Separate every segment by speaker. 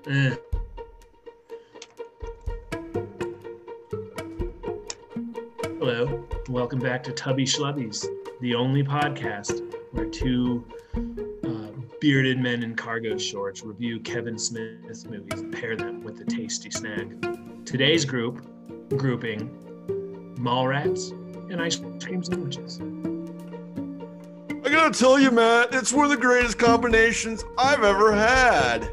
Speaker 1: Eh. Hello, welcome back to Tubby Schlubbies, the only podcast where two bearded men in cargo shorts review Kevin Smith movies and pair them with a tasty snack. Today's grouping, Mallrats and ice cream sandwiches.
Speaker 2: I gotta tell you, Matt, it's one of the greatest combinations I've ever had.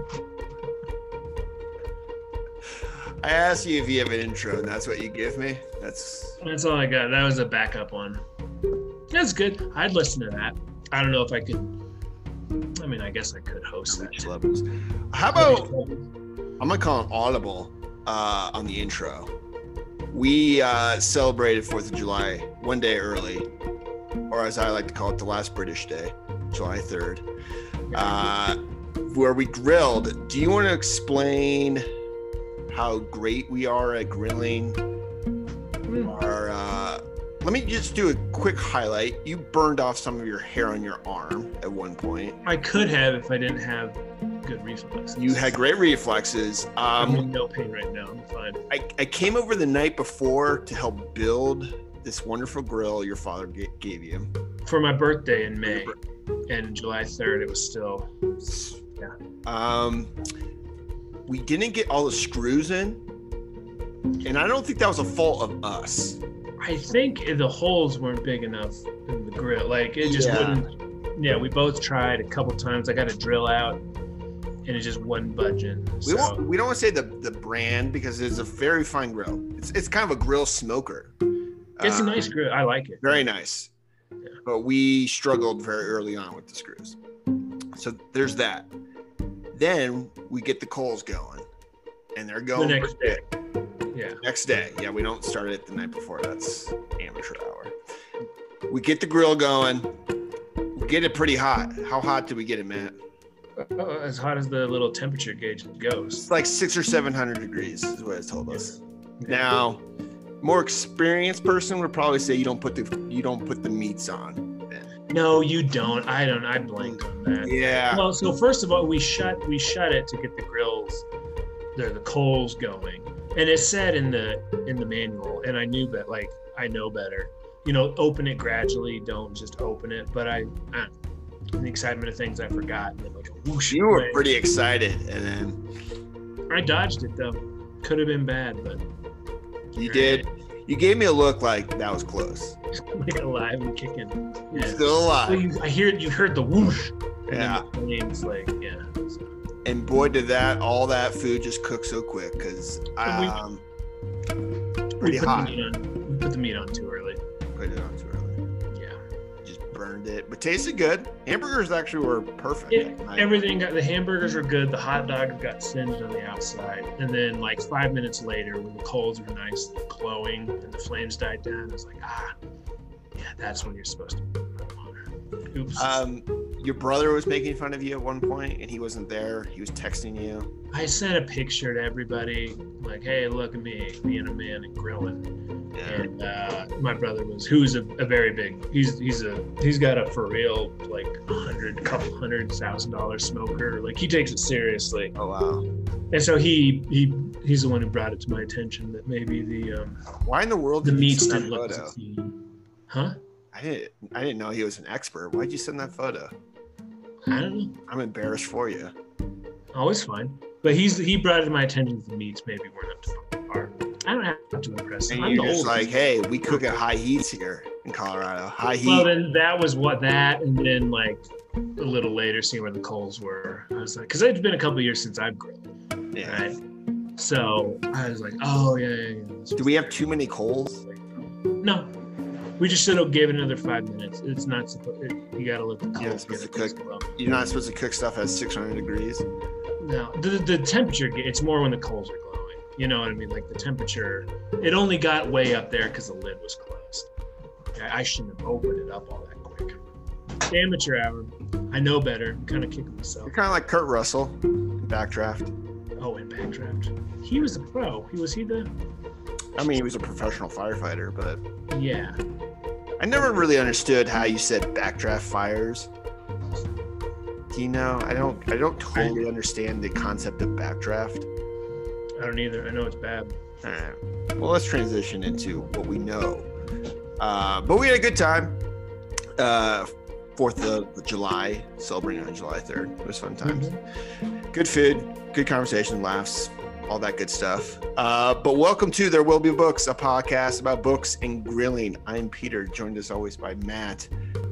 Speaker 2: I asked you if you have an intro, and that's what you give me.
Speaker 1: That's all I got. That was a backup one. That's good. I'd listen to that. I don't know if I could. I mean, I guess I could host that.
Speaker 2: How about I'm gonna call it audible on the intro. We celebrated 4th of July one day early, or as I like to call it, the last British day, July 3rd, where we grilled. Do you want to explain how great we are at grilling? Let me just do a quick highlight. You burned off some of your hair on your arm at one point.
Speaker 1: I could have if I didn't have good reflexes.
Speaker 2: You had great reflexes.
Speaker 1: I'm in no pain right now. I'm fine.
Speaker 2: I came over the night before to help build this wonderful grill your father gave you.
Speaker 1: For my birthday in May, and July 3rd, it was still, yeah.
Speaker 2: We didn't get all the screws in, and I don't think that was a fault of us.
Speaker 1: I think the holes weren't big enough in the grill. Like, it just wouldn't. Yeah, we both tried a couple times. I got a drill out, and it just wasn't budging.
Speaker 2: We don't want to say the brand because it's a very fine grill. It's kind of a grill smoker.
Speaker 1: It's a nice grill. I like it.
Speaker 2: Very nice. Yeah. But we struggled very early on with the screws. So there's that. Then we get the coals going, and they're going
Speaker 1: the next day. Yeah.
Speaker 2: Next day. Yeah, we don't start it the night before. That's amateur hour. We get the grill going. We get it pretty hot. How hot do we get it, Matt?
Speaker 1: As hot as the little temperature gauge goes.
Speaker 2: It's like 600 or 700 degrees is what it's told us. Yeah. Now, more experienced person would probably say you don't put the meats on.
Speaker 1: No, you don't. I blanked on that.
Speaker 2: Yeah.
Speaker 1: Well, so first of all, we shut it to get the grills, the coals going. And it said in the manual, and I knew that, like, I know better. You know, open it gradually. Don't just open it. But in the excitement of things, I forgot. And then, like, whoosh.
Speaker 2: You were pretty excited, and then
Speaker 1: I dodged it though. Could have been bad, but
Speaker 2: you did. You gave me a look like that was close.
Speaker 1: Like alive and kicking.
Speaker 2: Yeah. Still alive.
Speaker 1: Well, you heard the whoosh.
Speaker 2: Yeah.
Speaker 1: And the flames, like, yeah.
Speaker 2: And boy, did all that food just cook so quick because pretty hot.
Speaker 1: We put the meat on too early.
Speaker 2: Put it on too early.
Speaker 1: Yeah.
Speaker 2: Just burned it, but tasted good. Hamburgers actually were perfect.
Speaker 1: The hamburgers were good. The hot dogs got singed on the outside, and then like 5 minutes later, when the coals were nice and glowing and the flames died down, it's like, yeah, that's when you're supposed to put it on. Oops.
Speaker 2: Your brother was making fun of you at one point, and he wasn't there. He was texting you.
Speaker 1: I sent a picture to everybody, like, "Hey, look at me, being a man and grilling." Yeah. And my brother who's a very big. He's got a for real like couple $100,000 smoker. Like, he takes it seriously.
Speaker 2: Oh wow.
Speaker 1: And so he's the one who brought it to my attention that maybe the
Speaker 2: why in the world
Speaker 1: the meats didn't look as huh?
Speaker 2: I didn't know he was an expert. Why'd you send that photo?
Speaker 1: I don't know.
Speaker 2: I'm embarrassed for you.
Speaker 1: Always fine. But he brought it to my attention that the meats maybe weren't up to par. I don't have to impress him.
Speaker 2: And you're just like, hey, we cook at high heats here in Colorado. High heat.
Speaker 1: Well, then that was and then like a little later, seeing where the coals were, I was like, because it's been a couple of years since I've grilled.
Speaker 2: Yeah.
Speaker 1: Right? So I was like, oh yeah.
Speaker 2: Do we have too many coals?
Speaker 1: No. We just should have given it another 5 minutes. It's not supposed. You gotta let the coals get it.
Speaker 2: You're not supposed to cook stuff at 600 degrees.
Speaker 1: No, the temperature. It's more when the coals are glowing. You know what I mean? Like the temperature. It only got way up there because the lid was closed. I shouldn't have opened it up all that quick. Amateur hour. I know better. I'm kind of kicking myself.
Speaker 2: You're kind of like Kurt Russell in Backdraft.
Speaker 1: Oh, in Backdraft. He was a pro. Was he the?
Speaker 2: I mean, he was a professional firefighter, but
Speaker 1: yeah.
Speaker 2: I never really understood how you said Backdraft fires. You know, I don't totally understand the concept of backdraft.
Speaker 1: I don't either. I know it's bad.
Speaker 2: All right. Well, let's transition into what we know. But we had a good time. 4th of July, celebrating on July 3rd. It was fun times. Mm-hmm. Good food, good conversation, laughs, all that good stuff. But welcome to There Will Be Books, a podcast about books and grilling. I'm Peter, joined as always by Matt.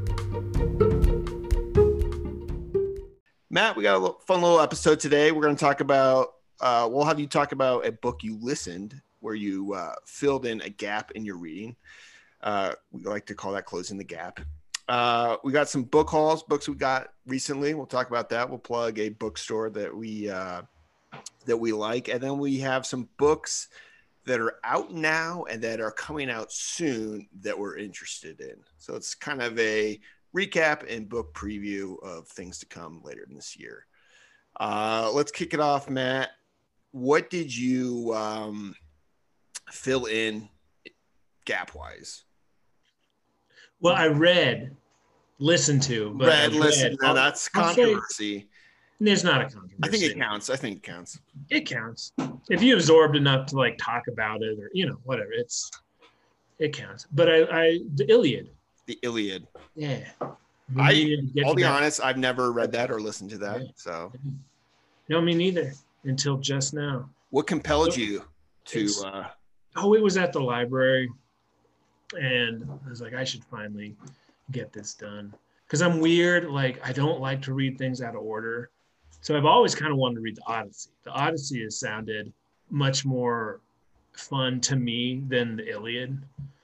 Speaker 2: Matt, we got a fun little episode today. We're going to talk about, we'll have you talk about a book you listened where you filled in a gap in your reading. We like to call that closing the gap. We got some book hauls, books we got recently. We'll talk about that. We'll plug a bookstore that we like. And then we have some books that are out now and that are coming out soon that we're interested in. So it's kind of a recap and book preview of things to come later in this year. Let's kick it off, Matt. What did you fill in gap-wise?
Speaker 1: Well, I listened to. But
Speaker 2: listened. Now that's controversy.
Speaker 1: There's not a controversy.
Speaker 2: I think it counts.
Speaker 1: It counts. If you absorbed enough to like talk about it or, whatever, it counts. But the Iliad.
Speaker 2: The Iliad.
Speaker 1: Yeah.
Speaker 2: I'll be honest, I've never read that or listened to that. Yeah. So.
Speaker 1: No, me neither until just now.
Speaker 2: What compelled you to?
Speaker 1: It was at the library. And I was like, I should finally get this done. Because I'm weird. Like, I don't like to read things out of order. So I've always kind of wanted to read the Odyssey. The Odyssey has sounded much more fun to me than the Iliad.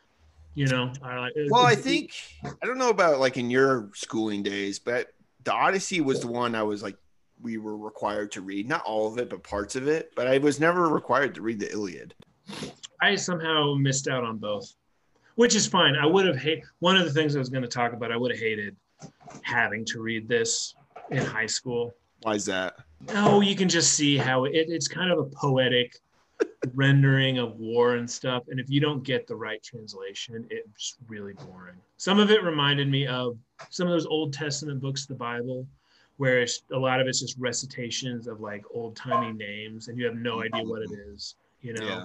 Speaker 2: I think, I don't know about like in your schooling days, but the Odyssey was the one I was like, we were required to read. Not all of it, but parts of it. But I was never required to read the Iliad.
Speaker 1: I somehow missed out on both, which is fine. I would have one of the things I was going to talk about, I would have hated having to read this in high school.
Speaker 2: Why is that?
Speaker 1: Oh, you can just see how it's kind of a poetic rendering of war and stuff. And if you don't get the right translation, it's really boring. Some of it reminded me of some of those Old Testament books of the Bible, where a lot of it's just recitations of like old timey names and you have no idea what it is, Yeah.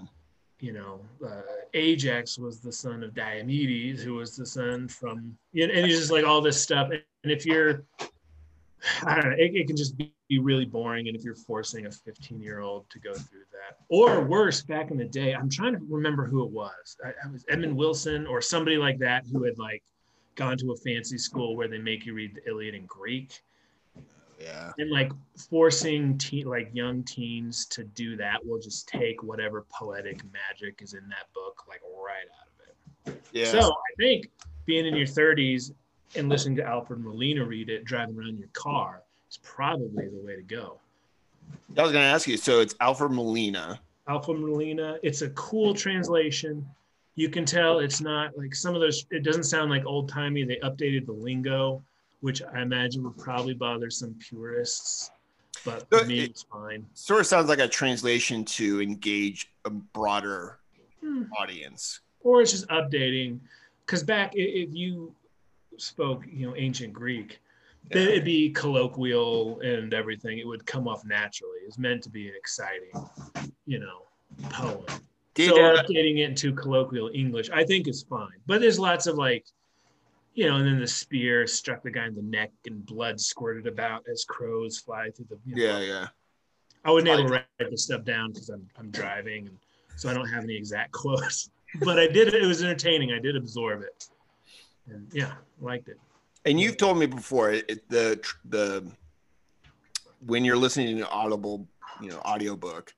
Speaker 1: Ajax was the son of Diomedes, who was the son from, and it's just like all this stuff. And if you're, I don't know, it can just be really boring. And if you're forcing a 15-year-old to go through that, or worse, back in the day, I'm trying to remember who it was. I was Edmund Wilson or somebody like that who had like gone to a fancy school where they make you read the Iliad in Greek.
Speaker 2: Yeah.
Speaker 1: And like forcing young teens to do that will just take whatever poetic magic is in that book like right out of it.
Speaker 2: Yeah.
Speaker 1: So I think being in your 30s and listening to Alfred Molina read it, driving around your car is probably the way to go.
Speaker 2: I was going to ask you, so it's Alfred Molina.
Speaker 1: Alfred Molina. It's a cool translation. You can tell it's not like some of those, it doesn't sound like old timey. They updated the lingo, which I imagine would probably bother some purists, but for me, it's fine.
Speaker 2: Sort of sounds like a translation to engage a broader audience.
Speaker 1: Or it's just updating, because back, if you spoke, ancient Greek, then it'd be colloquial and everything. It would come off naturally. It's meant to be an exciting, poem. So updating it into colloquial English, I think is fine. But there's lots of like, and then the spear struck the guy in the neck and blood squirted about as crows fly through the.
Speaker 2: Yeah.
Speaker 1: I wasn't able to write this stuff down because I'm driving, and so I don't have any exact quotes. But I did. It was entertaining. I did absorb it, and liked it.
Speaker 2: And you've told me before the when you're listening to an Audible, audiobook,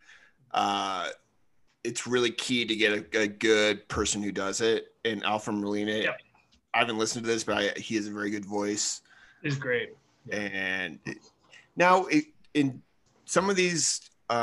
Speaker 2: it's really key to get a good person who does it. And Alfred Molina. Yep. I haven't listened to this, but he has a very good voice.
Speaker 1: It's great.
Speaker 2: Yeah. And now in some of these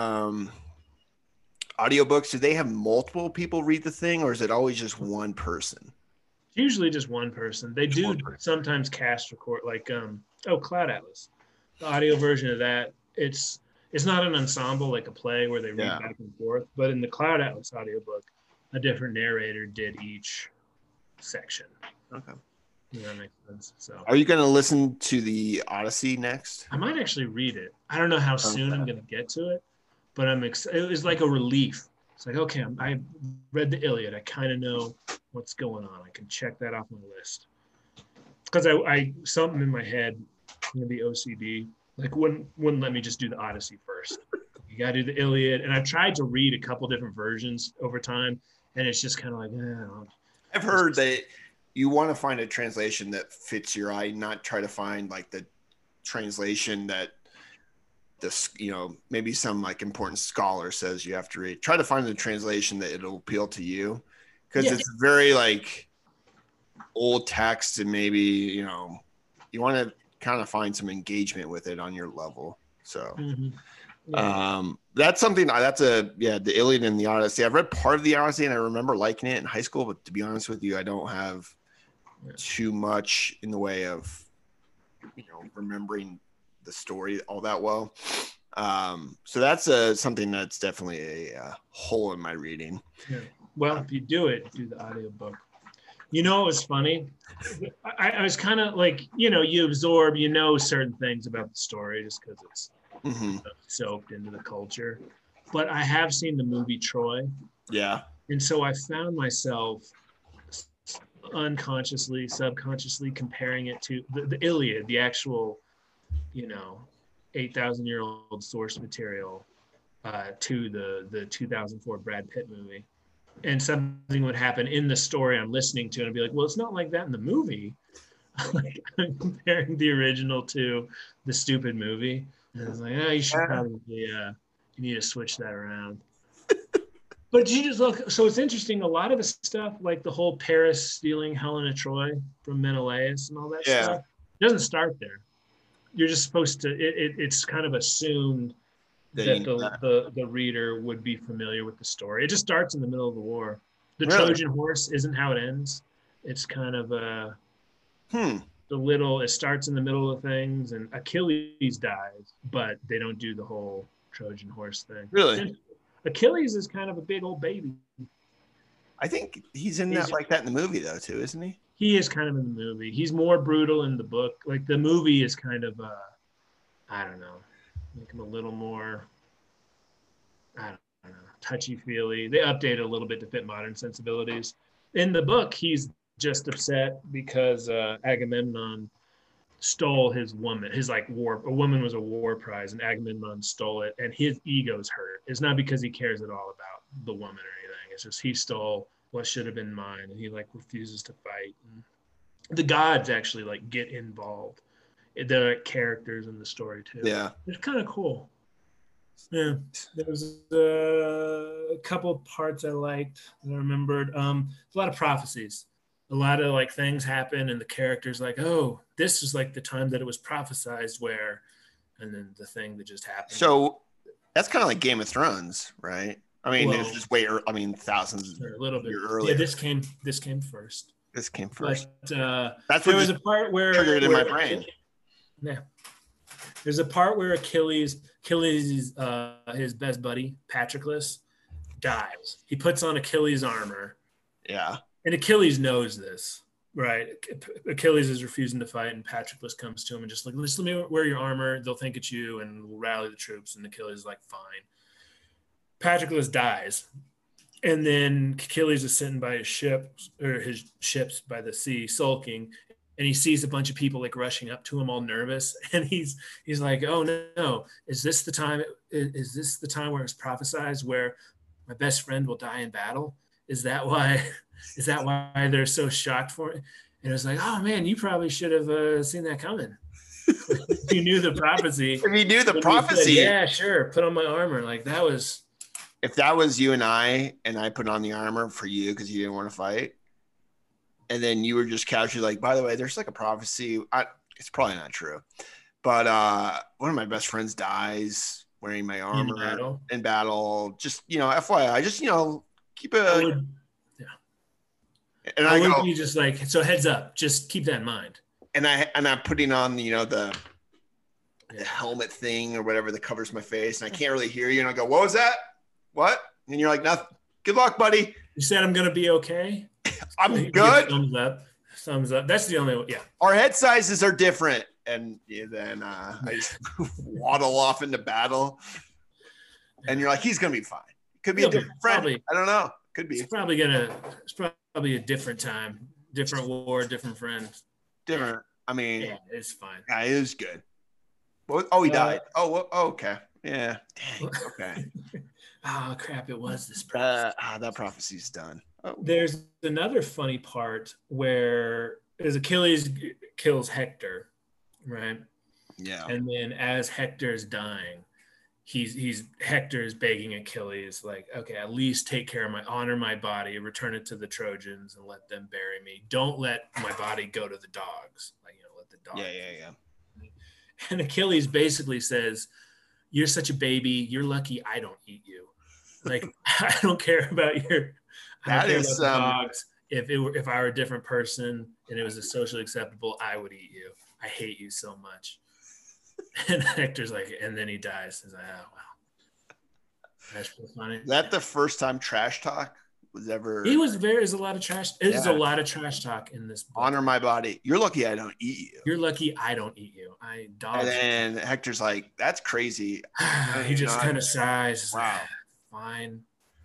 Speaker 2: audiobooks, do they have multiple people read the thing, or is it always just one person?
Speaker 1: Usually just one person. They do sometimes cast record, like Cloud Atlas. The audio version of that, it's not an ensemble like a play where they read back and forth, but in the Cloud Atlas audiobook, a different narrator did each section.
Speaker 2: Okay.
Speaker 1: Yeah, that makes sense. So
Speaker 2: Are you going to listen to the Odyssey next?
Speaker 1: I might actually read it. I don't know how soon I'm going to get to it, but I'm excited. It was like a relief. It's like, okay, I read the Iliad. I kind of know what's going on. I can check that off my list. Because I something in my head, maybe OCD, like wouldn't let me just do the Odyssey first. You got to do the Iliad. And I've tried to read a couple different versions over time, and it's just kind of like,
Speaker 2: I've heard that you want to find a translation that fits your eye, not try to find like the translation that this, maybe some like important scholar says you have to read. Try to find the translation that it'll appeal to you, because it's very like old text, and maybe you want to kind of find some engagement with it on your level. So that's something the Iliad and the Odyssey. I've read part of the Odyssey and I remember liking it in high school, but to be honest with you, I don't have too much in the way of remembering the story all that well. So that's something that's definitely a hole in my reading.
Speaker 1: Yeah. Well, if you do the audiobook. It was funny. I was kind of like, you absorb, certain things about the story just because it's soaked into the culture. But I have seen the movie Troy.
Speaker 2: Yeah.
Speaker 1: And so I found myself unconsciously, subconsciously comparing it to the Iliad, the actual, 8,000-year-old source material, to the 2004 Brad Pitt movie. And something would happen in the story I'm listening to, and I'd be like, well, it's not like that in the movie. Like, I'm comparing the original to the stupid movie. And I was like, you should probably, you need to switch that around. But you just look, so it's interesting. A lot of the stuff, like the whole Paris stealing Helena Troy from Menelaus and all that stuff, doesn't start there. You're just supposed to, it's kind of assumed that the reader would be familiar with the story. It just starts in the middle of the war. The Trojan horse isn't how it ends. It's kind of it starts in the middle of things, and Achilles dies, but they don't do the whole Trojan horse thing.
Speaker 2: Really?
Speaker 1: And Achilles is kind of a big old baby.
Speaker 2: I think he's in that like that in the movie though too, isn't he?
Speaker 1: He is kind of in the movie. He's more brutal in the book. Like the movie is kind of I don't know, make him a little more, I don't know, touchy-feely. They update it a little bit to fit modern sensibilities. In the book, he's just upset because Agamemnon stole his woman. A woman was a war prize, and Agamemnon stole it, and his ego's hurt. It's not because he cares at all about the woman or anything. It's just he stole what should have been mine, and he refuses to fight. And the gods actually get involved. The characters in the story too.
Speaker 2: Yeah,
Speaker 1: it's kind of cool. Yeah, there was a couple of parts I liked that I remembered. A lot of prophecies. A lot of things happen, and the characters oh, this is the time that it was prophesized where, and then the thing that just happened.
Speaker 2: So that's kind of like Game of Thrones, right? I mean, it was just thousands
Speaker 1: a little bit
Speaker 2: earlier.
Speaker 1: Yeah, this came first.
Speaker 2: This came first.
Speaker 1: But,
Speaker 2: that's
Speaker 1: there was a part where
Speaker 2: triggered in my brain.
Speaker 1: Yeah, there's a part where Achilles, his best buddy Patroclus, dies. He puts on Achilles' armor.
Speaker 2: Yeah.
Speaker 1: And Achilles knows this, right? Achilles is refusing to fight, and Patroclus comes to him and just let me wear your armor. They'll think it's you, and we'll rally the troops. And Achilles is fine. Patroclus dies, and then Achilles is sitting by his ships by the sea, sulking, and he sees a bunch of people rushing up to him, all nervous, and he's like, "Oh no, is this the time? Is this the time where it's prophesied where my best friend will die in battle? Is that why they're so shocked for it?" And it's like, "Oh man, you probably should have seen that coming. You knew the prophecy.
Speaker 2: If you knew the prophecy,
Speaker 1: said, yeah, sure, put on my armor." That was.
Speaker 2: If that was you and I put on the armor for you because you didn't want to fight, and then you were just casually by the way, there's a prophecy. It's probably not true, but one of my best friends dies wearing my armor in battle. Just FYI, just keep a.
Speaker 1: And I would be just so heads up, just keep that in mind.
Speaker 2: And I'm putting on the helmet thing or whatever that covers my face, and I can't really hear you. And I go, "What was that? What?" And you're like, "Nothing. Good luck, buddy."
Speaker 1: You said I'm gonna be okay.
Speaker 2: I'm good.
Speaker 1: Thumbs up. thumbs up. That's the only one. Yeah.
Speaker 2: Our head sizes are different. And then I just waddle off into battle. And you're like, he's going to be fine. Could be a different friend. Probably, I don't know. Could be.
Speaker 1: It's probably a different time, different war, different friends.
Speaker 2: Different. I mean,
Speaker 1: yeah, it's fine.
Speaker 2: Yeah, it was good. Oh, he died. Oh, okay. Yeah. Dang. Okay.
Speaker 1: Oh, crap. It was this
Speaker 2: prophecy. That prophecy's done. Oh.
Speaker 1: There's another funny part where as Achilles kills Hector, right?
Speaker 2: Yeah.
Speaker 1: And then as Hector's dying, Hector is begging Achilles, like, okay, at least take care of honor my body, return it to the Trojans, and let them bury me. Don't let my body go to the dogs. Like, let the dogs.
Speaker 2: Yeah.
Speaker 1: And Achilles basically says, "You're such a baby. You're lucky I don't eat you. Like, I don't care about the dogs. If I were a different person and it was a socially acceptable, I would eat you. I hate you so much." And Hector's like, and then he dies. He's like, oh, wow. That's pretty funny.
Speaker 2: Is that the first time trash talk was ever?
Speaker 1: There's a lot of trash. There's a lot of trash talk in this book.
Speaker 2: Honor my body. You're lucky I don't eat you.
Speaker 1: You're lucky I don't eat you.
Speaker 2: And then Hector's like, that's crazy.
Speaker 1: He just kind of sighs.
Speaker 2: Wow.
Speaker 1: Fine.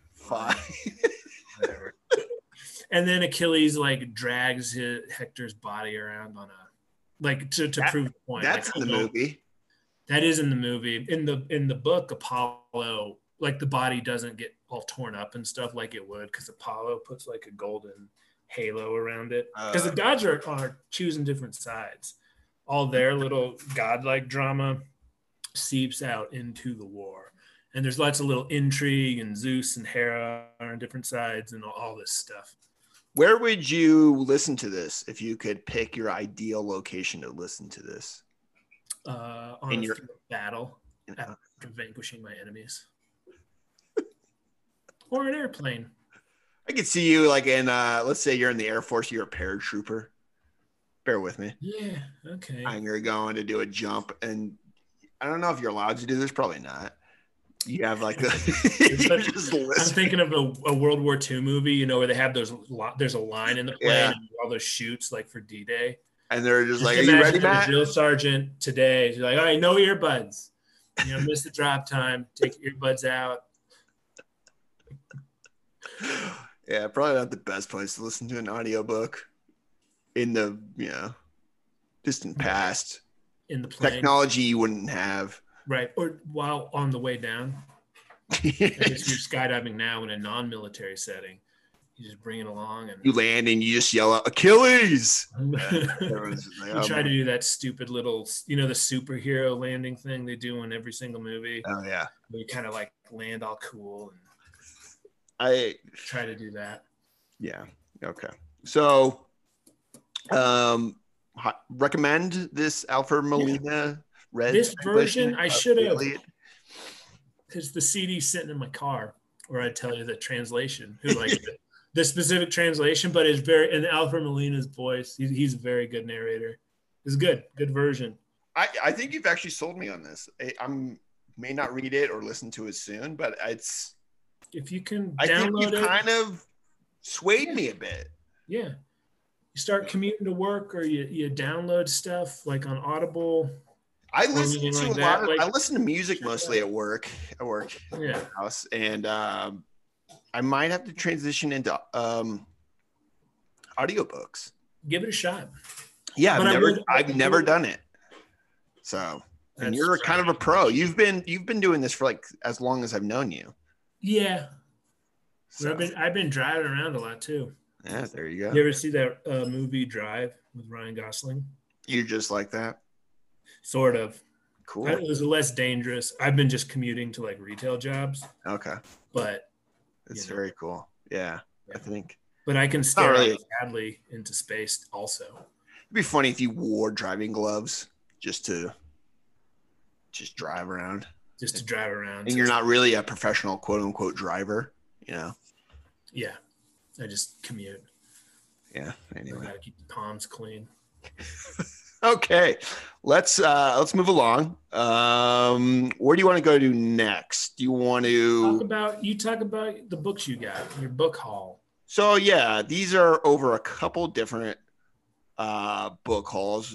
Speaker 2: Whatever.
Speaker 1: And then Achilles like drags Hector's body around on to prove the point.
Speaker 2: That's in the movie.
Speaker 1: That is in the movie. In the book, Apollo, like the body doesn't get all torn up and stuff like it would, because Apollo puts like a golden halo around it. Because the gods are choosing different sides. All their little godlike drama seeps out into the war. And there's lots of little intrigue, and Zeus and Hera are on different sides and all this stuff.
Speaker 2: Where would you listen to this if you could pick your ideal location to listen to this?
Speaker 1: On your battle after vanquishing my enemies. Or an airplane.
Speaker 2: I could see you like in let's say you're in the Air Force, you're a paratrooper. Bear with me.
Speaker 1: Yeah, okay.
Speaker 2: And you're going to do a jump, and I don't know if you're allowed to do this, probably not. You have like I'm
Speaker 1: thinking of a World War II movie, where they have there's a line in the plane and all those shoots like for D-Day.
Speaker 2: And they're just like, are you ready, Matt?
Speaker 1: Drill sergeant today. She's like, all right, no earbuds. Miss the drop time. Take your earbuds out.
Speaker 2: Yeah, probably not the best place to listen to an audiobook in the, distant past.
Speaker 1: In the plane.
Speaker 2: Technology you wouldn't have.
Speaker 1: Right. Or while on the way down. I guess you're skydiving now in a non-military setting. You just bring it along, and
Speaker 2: you land and you just yell out, Achilles.
Speaker 1: You try to do that stupid little, the superhero landing thing they do in every single movie.
Speaker 2: Oh yeah.
Speaker 1: Where you kind of like land all cool, and
Speaker 2: I
Speaker 1: try to do that.
Speaker 2: Yeah. Okay. So, recommend this Alfred Molina red.
Speaker 1: This version I should have, because the CD's sitting in my car, where I tell you the translation, who like the specific translation, but it's very in Alfred Molina's voice. He's a very good narrator. It's good version.
Speaker 2: I think you've actually sold me on this. I may not read it or listen to it soon, but it's.
Speaker 1: If you can
Speaker 2: I
Speaker 1: download
Speaker 2: think you kind of swayed me a bit.
Speaker 1: Yeah. You start commuting to work, or you download stuff like on Audible.
Speaker 2: I listen to a lot. I listen to music mostly at work.
Speaker 1: Yeah.
Speaker 2: House, and I might have to transition into audiobooks.
Speaker 1: Give it a shot.
Speaker 2: Yeah, I've never done it. So, and you're kind of a pro. You've been doing this for like as long as I've known you.
Speaker 1: Yeah. So. I've been driving around a lot too.
Speaker 2: Yeah, there you go.
Speaker 1: You ever see that movie Drive with Ryan Gosling?
Speaker 2: You're just like that.
Speaker 1: Sort of.
Speaker 2: Cool.
Speaker 1: It was less dangerous. I've been just commuting to like retail jobs.
Speaker 2: Okay.
Speaker 1: But
Speaker 2: it's very cool. Yeah, I think.
Speaker 1: But I can stare badly into space also.
Speaker 2: It'd be funny if you wore driving gloves just to drive around.
Speaker 1: Just to drive around.
Speaker 2: And you're not really a professional quote unquote driver,
Speaker 1: Yeah. I just commute.
Speaker 2: Yeah. Anyway.
Speaker 1: I gotta keep the palms clean.
Speaker 2: Okay. Let's move along. Where do you want to go to next? Do you want to
Speaker 1: talk about the books you got, your book haul?
Speaker 2: So yeah, these are over a couple different book hauls.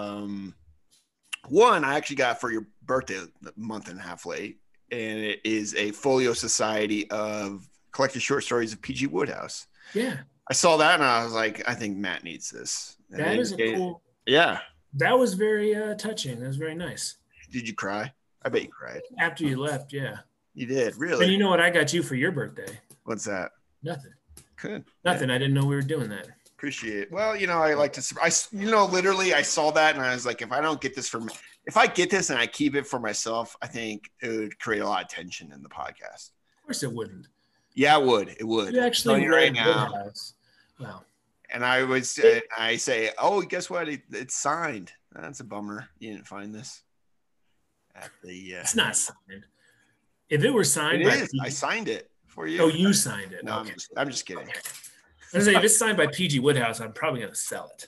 Speaker 2: One I actually got for your birthday a month and a half late, and it is a folio society of collected short stories of P.G. Wodehouse.
Speaker 1: Yeah.
Speaker 2: I saw that and I was like, I think Matt needs this. And
Speaker 1: that is a cool.
Speaker 2: Yeah.
Speaker 1: That was very touching. That was very nice.
Speaker 2: Did you cry? I bet you cried.
Speaker 1: After you left, yeah.
Speaker 2: You did, really?
Speaker 1: And you know what I got you for your birthday?
Speaker 2: What's that?
Speaker 1: Nothing.
Speaker 2: Good.
Speaker 1: Nothing. Yeah. I didn't know we were doing that.
Speaker 2: Appreciate it. Well, I like to, literally I saw that and I was like, if I get this and I keep it for myself, I think it would create a lot of tension in the podcast.
Speaker 1: Of course it wouldn't.
Speaker 2: Yeah, it would. It would.
Speaker 1: You actually
Speaker 2: right now.
Speaker 1: Wow.
Speaker 2: And I say, oh, guess what? It's signed. That's a bummer. You didn't find this at the.
Speaker 1: It's not signed. If it were signed,
Speaker 2: it is. I signed it for you.
Speaker 1: Oh, you signed it.
Speaker 2: No,
Speaker 1: okay.
Speaker 2: I'm just kidding.
Speaker 1: Okay. I was say, if it's signed by P.G. Wodehouse, I'm probably going to sell it.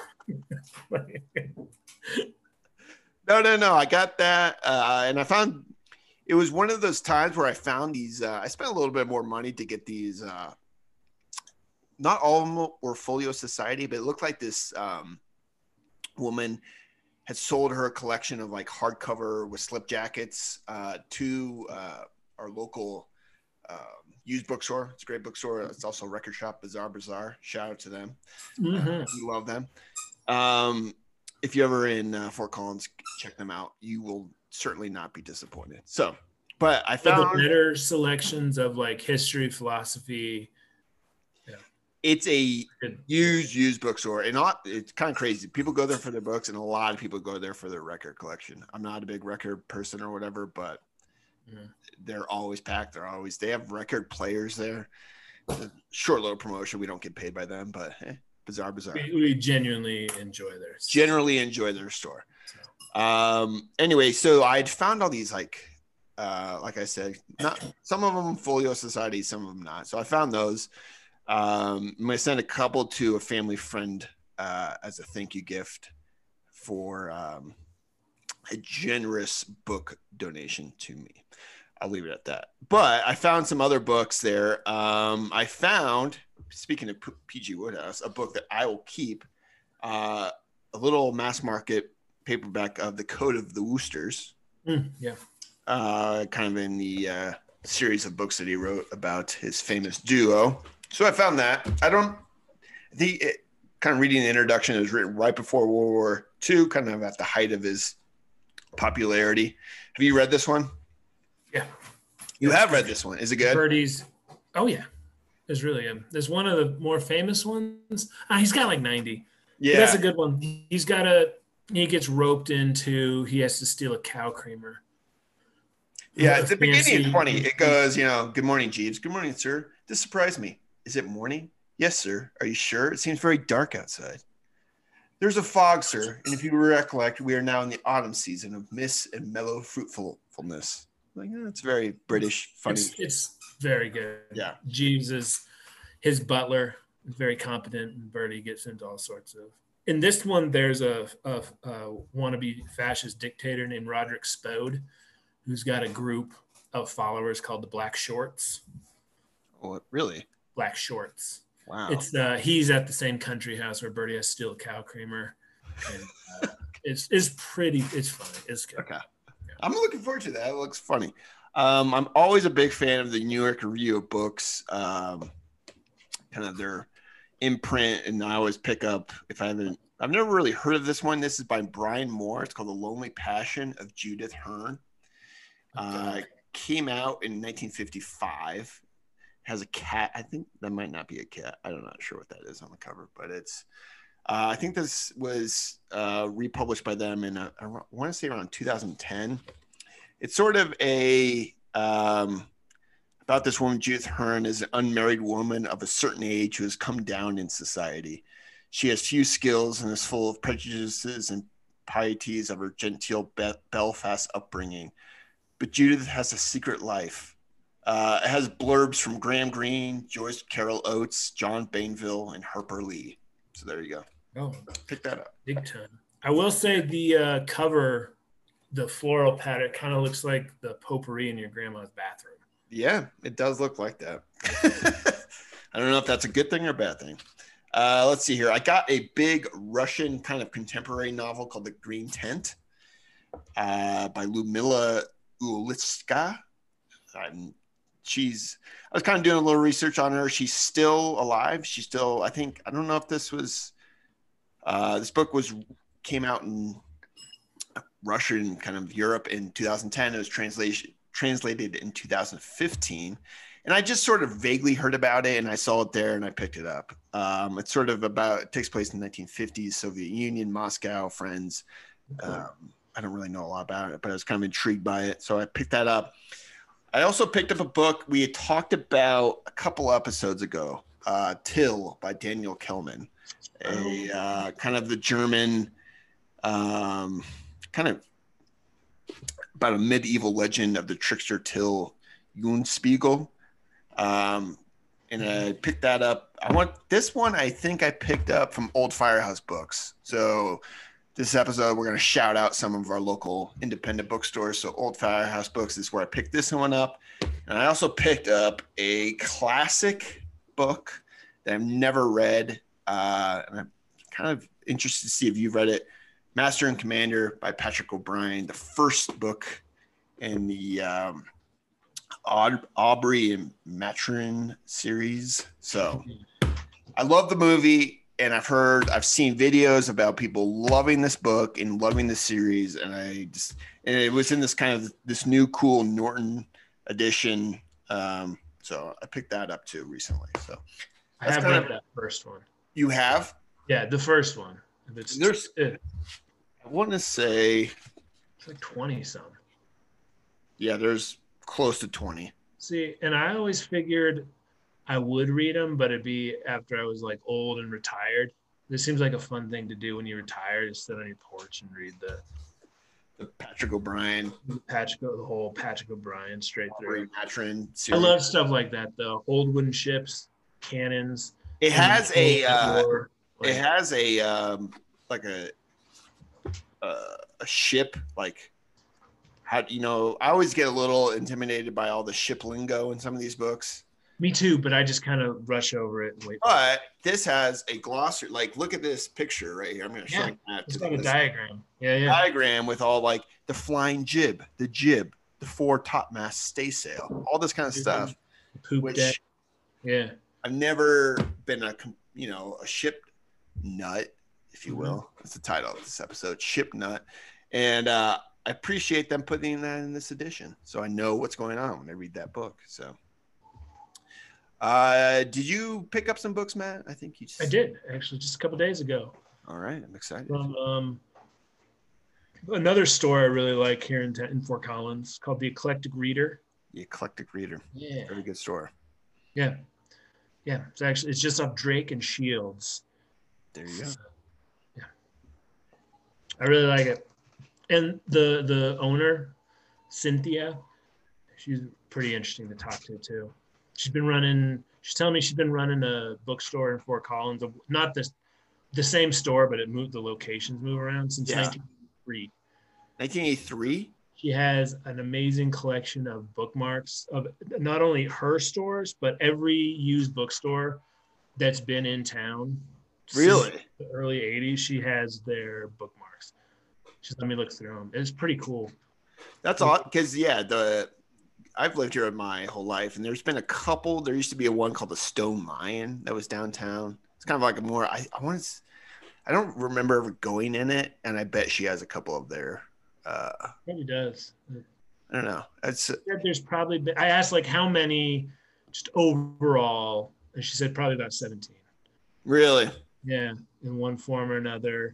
Speaker 2: No. I got that, and I found it was one of those times where I found these. I spent a little bit more money to get these. Not all of them were Folio Society, but it looked like this woman had sold her collection of like hardcover with slip jackets to our local used bookstore. It's a great bookstore. It's also a record shop, Bizarre Bazaar. Shout out to them. We love them. If you're ever in Fort Collins, check them out. You will certainly not be disappointed. So, but I found
Speaker 1: the better selections of like history, philosophy.
Speaker 2: It's a used bookstore, and it's kind of crazy. People go there for their books, and a lot of people go there for their record collection. I'm not a big record person or whatever, but they're always packed. They have record players there. Short little promotion. We don't get paid by them, but Bizarre.
Speaker 1: We genuinely enjoy their store.
Speaker 2: Generally enjoy their store. So. Anyway, so I'd found all these like I said, not some of them Folio Society, some of them not. So I found those. I'm going to send a couple to a family friend as a thank you gift for a generous book donation to me. I'll leave it at that. But I found some other books there. I found, speaking of P.G. Wodehouse, a book that I will keep, a little mass market paperback of The Code of the Woosters.
Speaker 1: Yeah.
Speaker 2: Kind of in the series of books that he wrote about his famous duo. So I found that. Kind of reading the introduction, it was written right before World War II, kind of at the height of his popularity. Have you read this one?
Speaker 1: Yeah.
Speaker 2: You have read this one. Is it good?
Speaker 1: Birdie's. Oh, yeah. It's really good. There's one of the more famous ones. He's got like 90. Yeah. But that's a good one. He gets roped into, he has to steal a cow creamer.
Speaker 2: Yeah, at the beginning it's funny. It goes, good morning, Jeeves. Good morning, sir. This surprised me. Is it morning? Yes, sir. Are you sure? It seems very dark outside. There's a fog, sir. And if you recollect, we are now in the autumn season of mist and mellow fruitfulness. Like, it's very British, funny.
Speaker 1: It's very good.
Speaker 2: Yeah.
Speaker 1: Jeeves is his butler, very competent, and Bertie gets into all sorts of. In this one, there's a wannabe fascist dictator named Roderick Spode, who's got a group of followers called the Black Shorts.
Speaker 2: Oh, really?
Speaker 1: Black Shorts.
Speaker 2: Wow.
Speaker 1: It's he's at the same country house where Bertie has to steal a cow creamer. And it's funny. It's good.
Speaker 2: Okay. Yeah. I'm looking forward to that. It looks funny. I'm always a big fan of the New York Review of Books, kind of their imprint, and I always pick up I've never really heard of this one. This is by Brian Moore. It's called The Lonely Passion of Judith Hearn. Came out in 1955. Has a cat. I think that might not be a cat. I'm not sure what that is on the cover, but it's. I think this was republished by them in I want to say around 2010. It's sort of about this woman, Judith Hearn, is an unmarried woman of a certain age who has come down in society. She has few skills and is full of prejudices and pieties of her genteel Belfast upbringing. But Judith has a secret life. It has blurbs from Graham Greene, Joyce Carol Oates, John Bainville, and Harper Lee. So there you go.
Speaker 1: Oh,
Speaker 2: pick that up.
Speaker 1: Big time. I will say the cover, the floral pattern, kind of looks like the potpourri in your grandma's bathroom.
Speaker 2: Yeah, it does look like that. I don't know if that's a good thing or a bad thing. Let's see here. I got a big Russian kind of contemporary novel called The Green Tent by Ludmila Ulitska. I was kind of doing a little research on her. She's still alive. She's still, I think, I don't know if this book came out in Russian kind of Europe in 2010. It was translated in 2015. And I just sort of vaguely heard about it, and I saw it there, and I picked it up. It's sort of it takes place in the 1950s, Soviet Union, Moscow, friends. I don't really know a lot about it, but I was kind of intrigued by it, so I picked that up. I also picked up a book we had talked about a couple episodes ago, Till by Daniel Kellman, a kind of the German, kind of about a medieval legend of the trickster Till Eulenspiegel. And I picked that up. This one I think I picked up from Old Firehouse Books. So this episode, we're going to shout out some of our local independent bookstores. So Old Firehouse Books is where I picked this one up. And I also picked up a classic book that I've never read. And I'm kind of interested to see if you've read it. Master and Commander by Patrick O'Brian, the first book in the Aubrey and Maturin series. So I love the movie, and I've seen videos about people loving this book and loving the series, and it was in this new cool Norton edition. So I picked that up too recently. So
Speaker 1: I have read that first one.
Speaker 2: You have?
Speaker 1: Yeah, the first one.
Speaker 2: I want to say
Speaker 1: it's like 20 some.
Speaker 2: Yeah, there's close to 20.
Speaker 1: See, and I always figured I would read them, but it'd be after I was like old and retired. This seems like a fun thing to do when you're retired, is sit on your porch and read the
Speaker 2: Patrick O'Brian,
Speaker 1: the whole Patrick O'Brian straight through.
Speaker 2: Maturin
Speaker 1: series. I love stuff like that though. Old wooden ships, cannons.
Speaker 2: It has a ship, like, how, I always get a little intimidated by all the ship lingo in some of these books.
Speaker 1: Me too, but I just kind of rush over it and wait.
Speaker 2: But this has a glossary. Like, look at this picture right here. I'm going to show you that.
Speaker 1: It's got a diagram. Yeah.
Speaker 2: Diagram with all like the flying jib, the fore topmast staysail, all this kind of stuff.
Speaker 1: Poop deck. Yeah.
Speaker 2: I've never been a ship nut, if you will. That's the title of this episode, Ship Nut. And I appreciate them putting that in this edition, so I know what's going on when I read that book. So, did you pick up some books, Matt? I think I
Speaker 1: did, actually, just a couple days ago.
Speaker 2: All right, I'm excited.
Speaker 1: From another store I really like here in Fort Collins called The Eclectic Reader.
Speaker 2: The Eclectic Reader.
Speaker 1: Yeah.
Speaker 2: Very good store.
Speaker 1: Yeah. Yeah. It's just off Drake and Shields.
Speaker 2: There you go.
Speaker 1: Yeah. I really like it. And the owner, Cynthia, she's pretty interesting to talk to too. She's telling me she's been running a bookstore in Fort Collins, not the same store, but the locations move around since 1983.
Speaker 2: 1983?
Speaker 1: She has an amazing collection of bookmarks of not only her stores, but every used bookstore that's been in town.
Speaker 2: Really?
Speaker 1: Since the early 80s, she has their bookmarks. Just let me look through them. It's pretty cool.
Speaker 2: That's odd because I've lived here my whole life, and there's been a couple. There used to be one called the Stone Lion that was downtown. It's kind of like a more I don't remember ever going in it, and I bet she has a couple of their.
Speaker 1: Probably does.
Speaker 2: I don't know.
Speaker 1: There's probably been, I asked like how many just overall, and she said probably about 17.
Speaker 2: Really?
Speaker 1: Yeah, in one form or another.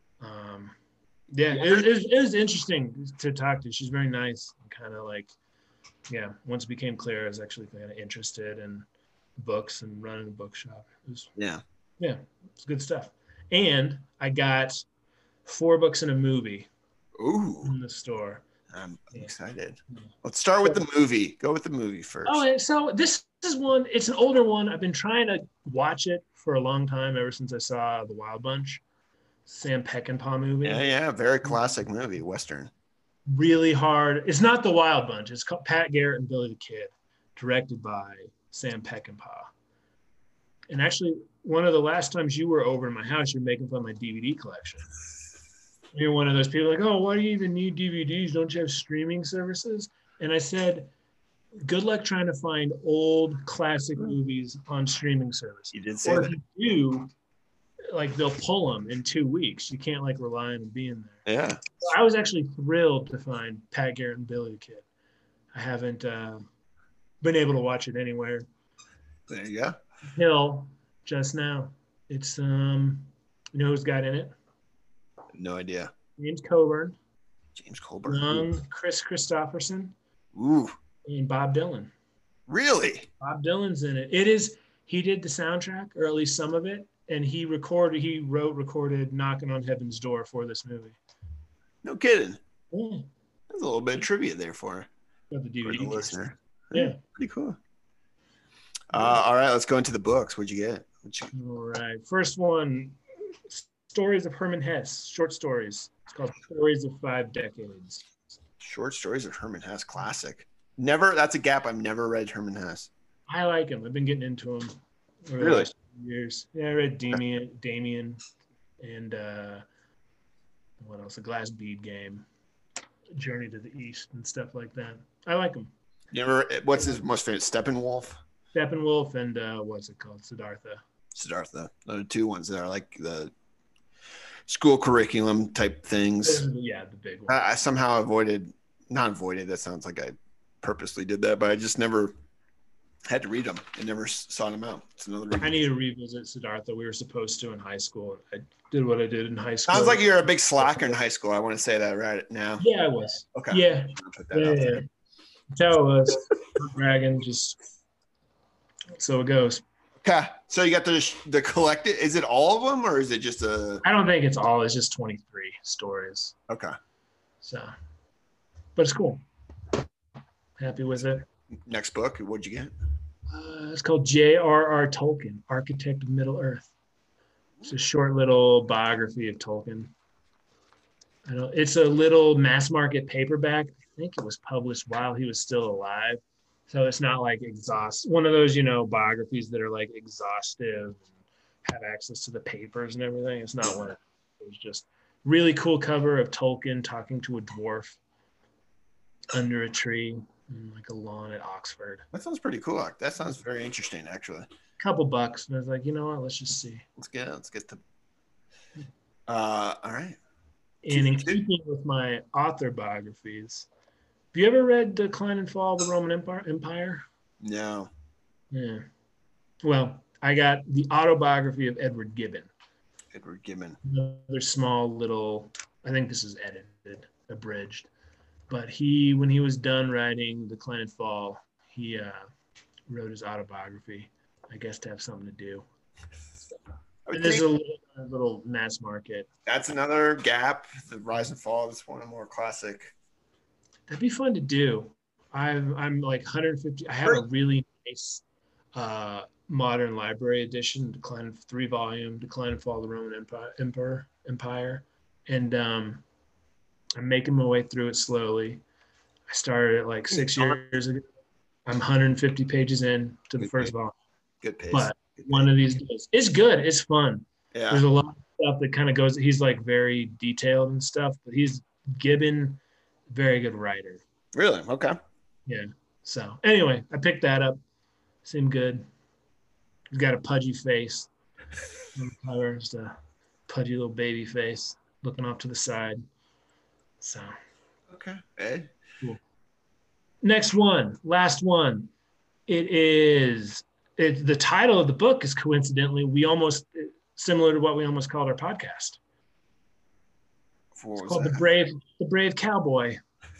Speaker 1: It was interesting to talk to. She's very nice and kind of like, once it became clear I was actually kind of interested in books and running a bookshop. It's good stuff. And I got 4 books and a movie.
Speaker 2: Ooh.
Speaker 1: In the store.
Speaker 2: I'm excited. Let's start with the movie. Go with the movie first.
Speaker 1: Oh, so this is one. It's an older one. I've been trying to watch it for a long time, ever since I saw The Wild Bunch, Sam Peckinpah movie.
Speaker 2: Yeah, very classic movie, Western.
Speaker 1: Really hard. It's not The Wild Bunch. It's called Pat Garrett and Billy the Kid, directed by Sam Peckinpah. And actually, one of the last times you were over in my house, you're making fun of my DVD collection. You're one of those people like, oh, why do you even need DVDs? Don't you have streaming services? And I said, good luck trying to find old classic movies on streaming services.
Speaker 2: You did say
Speaker 1: or
Speaker 2: that.
Speaker 1: if you do, like they'll pull them in 2 weeks. You can't like rely on them being there.
Speaker 2: Yeah.
Speaker 1: So I was actually thrilled to find Pat Garrett and Billy the Kid. I haven't been able to watch it anywhere.
Speaker 2: There you go.
Speaker 1: Until just now. It's you know who's got in it?
Speaker 2: No idea.
Speaker 1: James Coburn,
Speaker 2: James Coburn.
Speaker 1: young Chris Christopherson,
Speaker 2: Ooh.
Speaker 1: and Bob Dylan.
Speaker 2: Really?
Speaker 1: Bob Dylan's in it. He did the soundtrack, or at least some of it, and he recorded Knocking on Heaven's Door for this movie.
Speaker 2: No kidding.
Speaker 1: Yeah.
Speaker 2: There's a little bit of trivia there for
Speaker 1: Got the
Speaker 2: the
Speaker 1: DVD.
Speaker 2: listener.
Speaker 1: Yeah.
Speaker 2: Pretty cool. All right, let's go into the books. What'd you get?
Speaker 1: All right. First one, Stories of Herman Hesse, short stories. It's called Stories of 5 Decades.
Speaker 2: Short Stories of Herman Hesse, classic. Never. That's a gap. I've never read Herman Hesse.
Speaker 1: I like him. I've been getting into him over the
Speaker 2: Really?
Speaker 1: last few years. Yeah, I read Damien, and what else? A Glass Bead Game, Journey to the East, and stuff like that. I like him.
Speaker 2: You ever? What's his most famous? Steppenwolf.
Speaker 1: Steppenwolf and what's it called? Siddhartha.
Speaker 2: Siddhartha. Those are two ones that are like the school curriculum type things.
Speaker 1: Yeah, the big one.
Speaker 2: I somehow not avoided. That sounds like I purposely did that, but I just never had to read them and never sought them out. It's another reason.
Speaker 1: I need to revisit Siddhartha. We were supposed to in high school. I did what I did in high school.
Speaker 2: Sounds like you're a big slacker in high school. I want to say that right now.
Speaker 1: Yeah, I was.
Speaker 2: Okay.
Speaker 1: Yeah.
Speaker 2: I'll put that out there.
Speaker 1: Yeah. That's how it was. Not bragging, just so it goes.
Speaker 2: Okay. So you got the collected. Is it all of them or is it just a?
Speaker 1: I don't think it's all. It's just 23 stories.
Speaker 2: Okay.
Speaker 1: So, but it's cool. Happy with it.
Speaker 2: Next book. What'd you get?
Speaker 1: It's called J.R.R. Tolkien, Architect of Middle Earth. It's a short little biography of Tolkien. I know it's a little mass market paperback. I think it was published while he was still alive. So it's not like one of those, biographies that are like exhaustive and have access to the papers and everything. It's not one of those. It was just really cool cover of Tolkien talking to a dwarf under a tree in like a lawn at Oxford.
Speaker 2: That sounds pretty cool. That sounds very interesting, actually.
Speaker 1: Couple bucks. And I was like, you know what? Let's just see.
Speaker 2: Let's get to. All right.
Speaker 1: And in keeping with my author biographies, have you ever read Decline and Fall of the Roman Empire?
Speaker 2: No.
Speaker 1: Yeah. Well, I got the autobiography of Edward Gibbon.
Speaker 2: Edward Gibbon.
Speaker 1: Another small little, I think this is edited, abridged. But when he was done writing Decline and Fall, he wrote his autobiography, I guess to have something to do. And there's a little mass market.
Speaker 2: That's another gap. The Rise and Fall is one of the more classic.
Speaker 1: That'd be fun to do. I'm like 150. I have a really nice modern library edition, 3-volume, Decline and Fall of the Roman Empire. And I'm making my way through it slowly. I started it like 6 years ago. I'm 150 pages in to the first volume.
Speaker 2: Good pace.
Speaker 1: But one of these days, it's good. It's fun.
Speaker 2: Yeah.
Speaker 1: There's a lot of stuff that kind of goes. He's like very detailed and stuff, but he's Gibbon, very good writer.
Speaker 2: Really? Okay.
Speaker 1: Yeah. So anyway, I picked that up. Seemed good. He's got a pudgy face. Just a pudgy little baby face looking off to the side. So.
Speaker 2: Okay. Ed?
Speaker 1: Cool. Next one. Last one. The title of the book is coincidentally similar to what we almost called our podcast. It's called The Brave Cowboy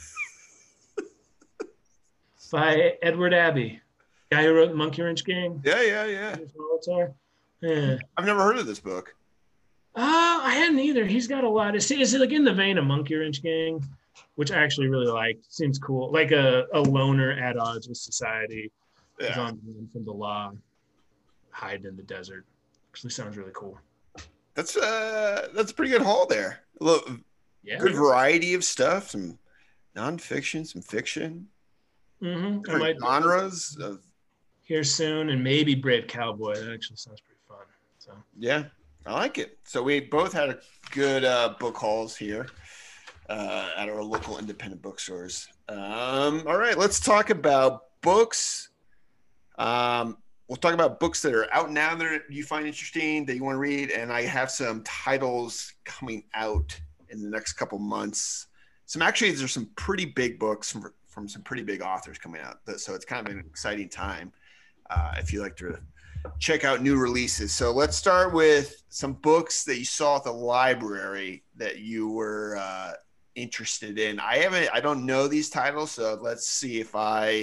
Speaker 1: by Edward Abbey, guy who wrote Monkey Wrench Gang.
Speaker 2: Yeah.
Speaker 1: Yeah.
Speaker 2: I've never heard of this book.
Speaker 1: I hadn't either. He's got a lot. It's like in the vein of Monkey Wrench Gang, which I actually really like. Seems cool. Like a loner at odds with society. He's on the run from the law, hiding in the desert. Actually sounds really cool.
Speaker 2: That's a pretty good haul there. Good variety of stuff, some nonfiction, some fiction.
Speaker 1: Mm-hmm. I might
Speaker 2: genres of
Speaker 1: here soon, and maybe Brave Cowboy. That actually sounds pretty fun. So
Speaker 2: yeah, I like it. So we both had a good book hauls here at our local independent bookstores. All right, let's talk about books. We'll talk about books that are out now that you find interesting that you want to read, and I have some titles coming out in the next couple months. There's some pretty big books from some pretty big authors coming out, so it's kind of an exciting time if you like to check out new releases. So let's start with some books that you saw at the library that you were interested in. I don't know these titles, so let's see if I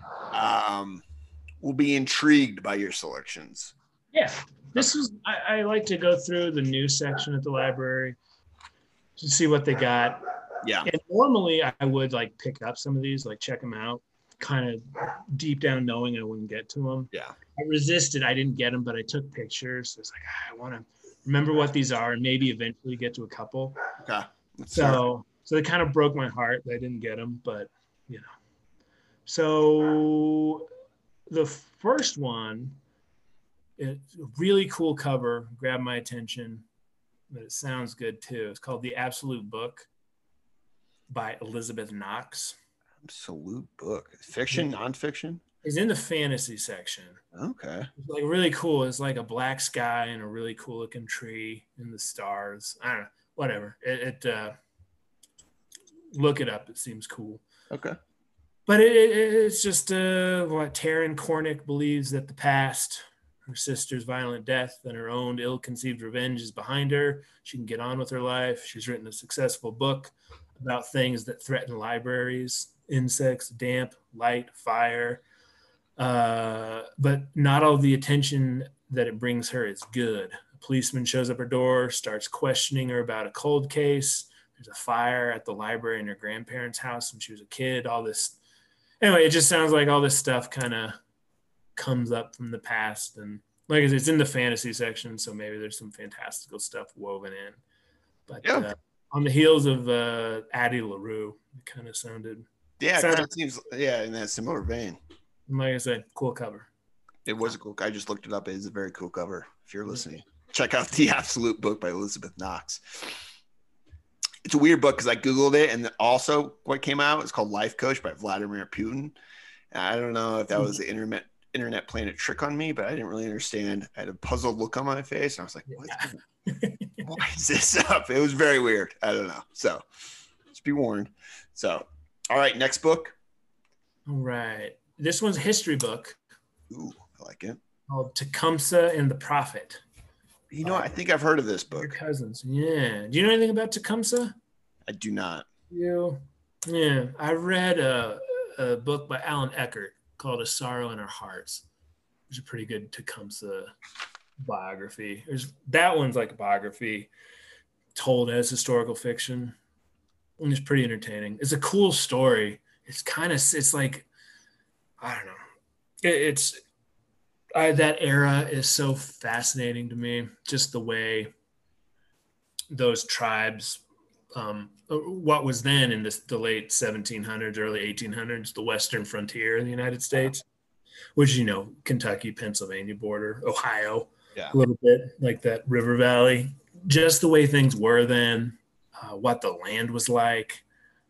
Speaker 2: will be intrigued by your selections.
Speaker 1: Yeah, I like to go through the news section at the library to see what they got.
Speaker 2: Yeah.
Speaker 1: And normally I would like pick up some of these, like check them out, kind of deep down knowing I wouldn't get to them.
Speaker 2: Yeah.
Speaker 1: I resisted. I didn't get them, but I took pictures. It's like, I want to remember what these are and maybe eventually get to a couple.
Speaker 2: Okay.
Speaker 1: So it kind of broke my heart that I didn't get them, but you know. So the first one, it's a really cool cover, grabbed my attention, but it sounds good too. It's called The Absolute Book by Elizabeth Knox.
Speaker 2: Absolute Book. Fiction, nonfiction?
Speaker 1: It's in the fantasy section.
Speaker 2: Okay.
Speaker 1: It's like really cool. It's like a black sky and a really cool looking tree and the stars. I don't know, whatever. Look it up. It seems cool.
Speaker 2: Okay.
Speaker 1: But it's just what Taryn Cornick believes that the past, her sister's violent death, and her own ill-conceived revenge is behind her. She can get on with her life. She's written a successful book about things that threaten libraries, insects, damp, light, fire. But not all the attention that it brings her is good. A policeman shows up her door, starts questioning her about a cold case. There's a fire at the library in her grandparents' house when she was a kid. All this. Anyway, it just sounds like all this stuff kind of comes up from the past. And like I said, it's in the fantasy section, so maybe there's some fantastical stuff woven in. But on the heels of Addie LaRue, it kind of sounded.
Speaker 2: Yeah, it seems, in that similar vein.
Speaker 1: Like I said, cool cover.
Speaker 2: It was a cool. I just looked it up. It is a very cool cover. If you're listening, check out The Absolute Book by Elizabeth Knox. It's a weird book because I Googled it, and also what came out is called Life Coach by Vladimir Putin. And I don't know if that was the internet playing a trick on me, but I didn't really understand. I had a puzzled look on my face, and I was like, why is this up? It was very weird. I don't know. So just be warned. So, all right, next book.
Speaker 1: All right. This one's a history book.
Speaker 2: Ooh, I like it.
Speaker 1: Called Tecumseh and the Prophet.
Speaker 2: You know, I think I've heard of this book.
Speaker 1: Your cousins. Yeah. Do you know anything about Tecumseh?
Speaker 2: I do not.
Speaker 1: Yeah. I read a book by Alan Eckert called A Sorrow in Our Hearts. It's a pretty good Tecumseh biography. That one's like a biography told as historical fiction. And it's pretty entertaining. It's a cool story. It's like, I don't know. That era is so fascinating to me. Just the way those tribes, what was then in the late 1700s, early 1800s, the western frontier of the United States, which, Kentucky, Pennsylvania border, Ohio, a little bit like that river valley, just the way things were then, what the land was like.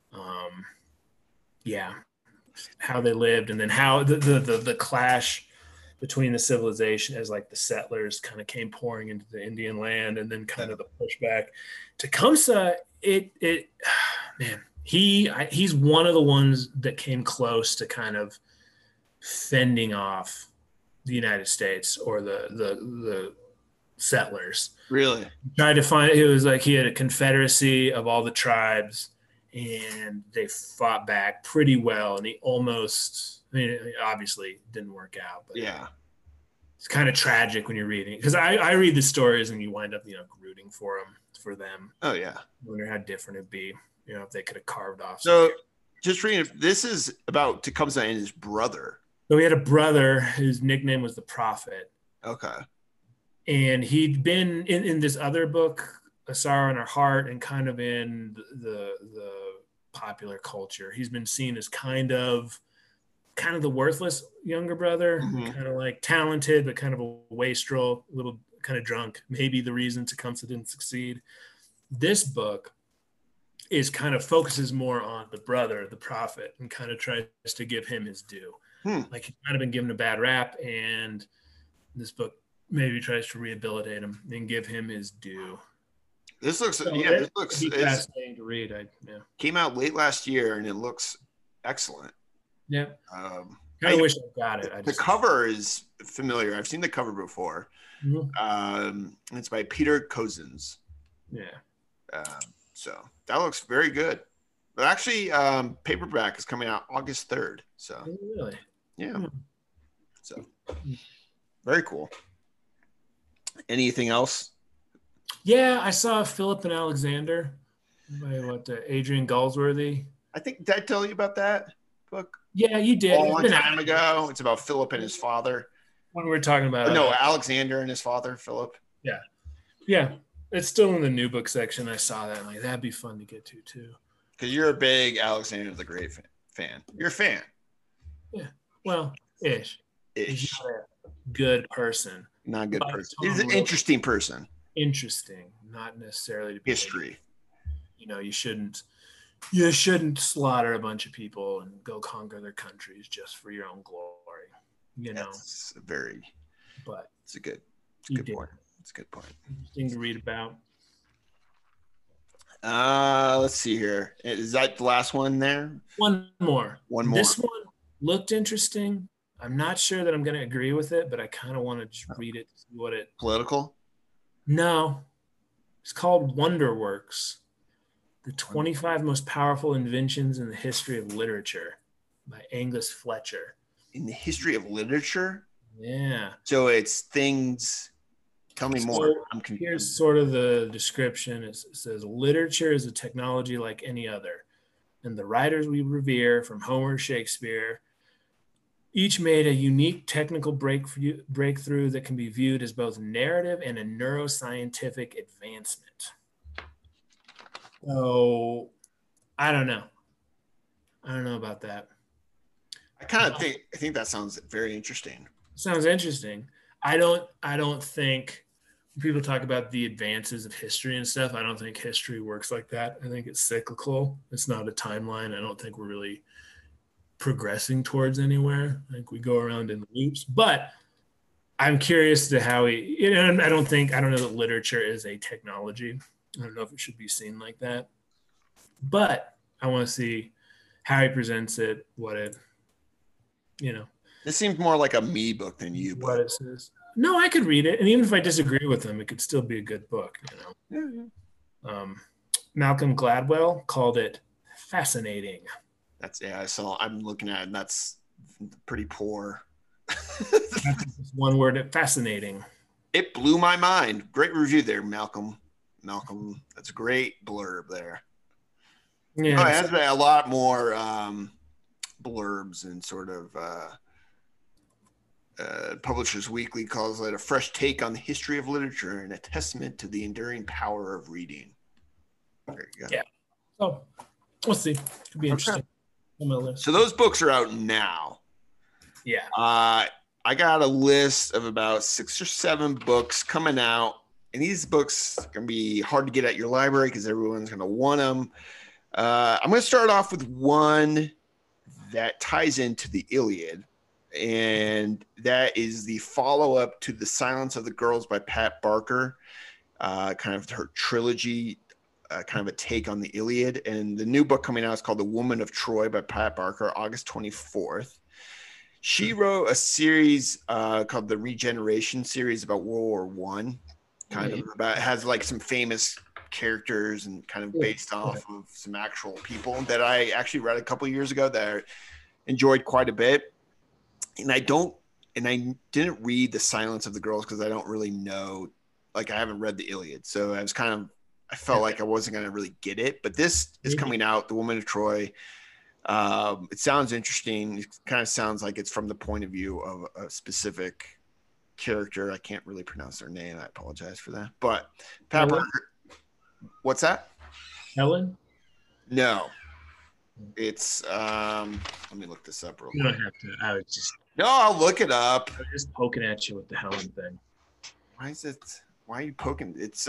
Speaker 1: How they lived, and then how the clash between the civilization as like the settlers kind of came pouring into the Indian land, and then kind of the pushback. Tecumseh, he's one of the ones that came close to kind of fending off the United States or the settlers.
Speaker 2: Really?
Speaker 1: Tried to find it was like he had a confederacy of all the tribes, and they fought back pretty well, and he obviously didn't work out, but it's kind of tragic when you're reading, because I read the stories and you wind up rooting for them.
Speaker 2: Oh yeah.
Speaker 1: I wonder how different it'd be, if they could have carved off.
Speaker 2: So just reading, this is about Tecumseh and his brother.
Speaker 1: So he had a brother whose nickname was the Prophet.
Speaker 2: Okay.
Speaker 1: And he'd been in this other book, A Sorrow in Our Heart, and kind of in the popular culture. He's been seen as kind of the worthless younger brother, kind of like talented, but kind of a wastrel, little kind of drunk. Maybe the reason Tecumseh didn't succeed. This book is kind of focuses more on the brother, the prophet, and kind of tries to give him his due. Like he's kind of been given a bad rap, and this book maybe tries to rehabilitate him and give him his due.
Speaker 2: This looks,
Speaker 1: So
Speaker 2: this looks
Speaker 1: fascinating to read.
Speaker 2: Came out late last year, and it looks excellent.
Speaker 1: Yeah. I wish I got it.
Speaker 2: The cover is familiar. I've seen the cover before. It's by Peter Cousins.
Speaker 1: Yeah.
Speaker 2: So that looks very good. But actually, paperback is coming out August 3rd. So
Speaker 1: really,
Speaker 2: yeah. So very cool. Anything else?
Speaker 1: Yeah, I saw Philip and Alexander by Adrian Galsworthy.
Speaker 2: I think, did I tell you about that book?
Speaker 1: Yeah, you did.
Speaker 2: A long time ago. It's about Philip and his father.
Speaker 1: When we were talking about
Speaker 2: Alexander and his father, Philip.
Speaker 1: Yeah. Yeah. It's still in the new book section. I saw that. I'm like, that'd be fun to get to too.
Speaker 2: Because you're a big Alexander the Great fan. You're a fan.
Speaker 1: Yeah. Well, ish. He's not a good person.
Speaker 2: Not a good person. He's an interesting person.
Speaker 1: Interesting. Not necessarily to be
Speaker 2: history.
Speaker 1: You shouldn't slaughter a bunch of people and go conquer their countries just for your own glory.
Speaker 2: It's a good point. It's a good point.
Speaker 1: Interesting to read about.
Speaker 2: Let's see here. Is that the last one there?
Speaker 1: One more.
Speaker 2: This
Speaker 1: one looked interesting. I'm not sure that I'm going to agree with it, but I kind of want to just read it to see what it.
Speaker 2: Political?
Speaker 1: No. It's called Wonderworks: The 25 Most Powerful Inventions in the History of Literature by Angus Fletcher.
Speaker 2: In the history of literature?
Speaker 1: Yeah.
Speaker 2: So it's things. Tell me more.
Speaker 1: Here's sort of the description. It says, literature is a technology like any other, and the writers we revere, from Homer to Shakespeare, each made a unique technical breakthrough that can be viewed as both narrative and a neuroscientific advancement. So, I don't know about that.
Speaker 2: I think that sounds very interesting.
Speaker 1: Sounds interesting. I don't think people talk about the advances of history and stuff. I don't think history works like that. I think it's cyclical. It's not a timeline. I don't think we're really progressing towards anywhere. I think we go around in loops. But I'm curious to how I don't know that literature is a technology. I don't know if it should be seen like that. But I want to see how he presents it, what it,
Speaker 2: This seems more like a me book than you book.
Speaker 1: What it says. No, I could read it, and even if I disagree with him, it could still be a good book. Malcolm Gladwell called it fascinating.
Speaker 2: I'm looking at it, and that's pretty poor.
Speaker 1: That's one word, fascinating.
Speaker 2: It blew my mind. Great review there, Malcolm. That's a great blurb there. Yeah, it has a lot more blurbs and sort of. Publishers Weekly calls it a fresh take on the history of literature and a testament to the enduring power of reading. There you go.
Speaker 1: Yeah. So we'll see. Could be interesting.
Speaker 2: So those books are out now.
Speaker 1: Yeah.
Speaker 2: I got a list of about 6 or 7 books coming out, and these books are going to be hard to get at your library because everyone's going to want them. I'm going to start off with one that ties into the Iliad. And that is the follow-up to The Silence of the Girls by Pat Barker, kind of her trilogy, kind of a take on the Iliad. And the new book coming out is called The Woman of Troy by Pat Barker, August 24th. She wrote a series called the Regeneration series about World War I, kind of about, has like some famous characters and kind of based off of some actual people that I actually read a couple of years ago that I enjoyed quite a bit. And I didn't read The Silence of the Girls because I don't really know, like I haven't read the Iliad. So I felt like I wasn't going to really get it, but this is coming out, The Woman of Troy. It sounds interesting. It kind of sounds like it's from the point of view of a specific character. I can't really pronounce their name. I apologize for that, but Pat Barker, what's that?
Speaker 1: Helen?
Speaker 2: No, it's, let me look this up real quick.
Speaker 1: You don't have to. I was just.
Speaker 2: No, I'll look it up.
Speaker 1: I was just poking at you with the Helen thing.
Speaker 2: Why is it? Why are you poking? It's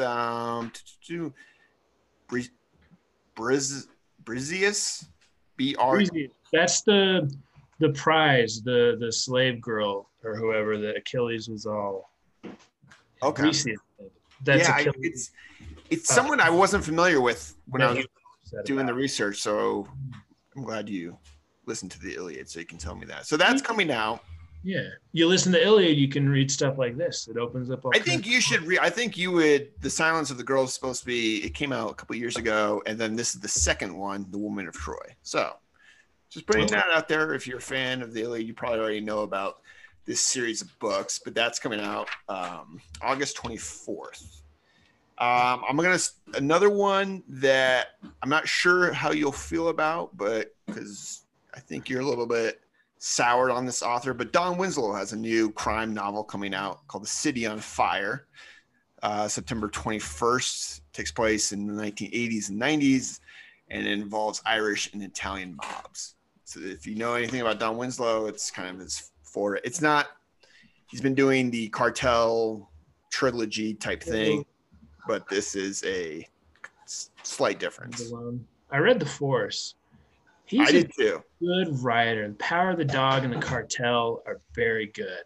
Speaker 2: Briseus, BR.
Speaker 1: That's the prize, the slave girl or whoever that Achilles was all.
Speaker 2: Okay.
Speaker 1: Briseus. That's
Speaker 2: yeah,
Speaker 1: Achilles.
Speaker 2: it's someone I wasn't familiar with when I was doing
Speaker 1: about.
Speaker 2: the research. So I'm glad you listened to the Iliad, so you can tell me that. So that's coming out.
Speaker 1: Yeah, you listen to Iliad, you can read stuff like this. It opens up.
Speaker 2: I think you should read. I think you would. The Silence of the Girls is supposed to be. It came out a couple years ago, and then this is the second one, The Woman of Troy. So, just putting that out there. If you're a fan of the Iliad, you probably already know about this series of books, but that's coming out August 24th. I'm gonna another one that I'm not sure how you'll feel about, but because I think you're a little bit soured on this author, but Don Winslow has a new crime novel coming out called The City on Fire. September 21st, takes place in the 1980s and 90s, and it involves Irish and Italian mobs. So if you know anything about Don Winslow, it's kind of his for. It's not. He's been doing the cartel trilogy type thing, but this is a slight difference.
Speaker 1: I read The Force.
Speaker 2: I did too.
Speaker 1: Good writer. The Power of the Dog and The Cartel are very good.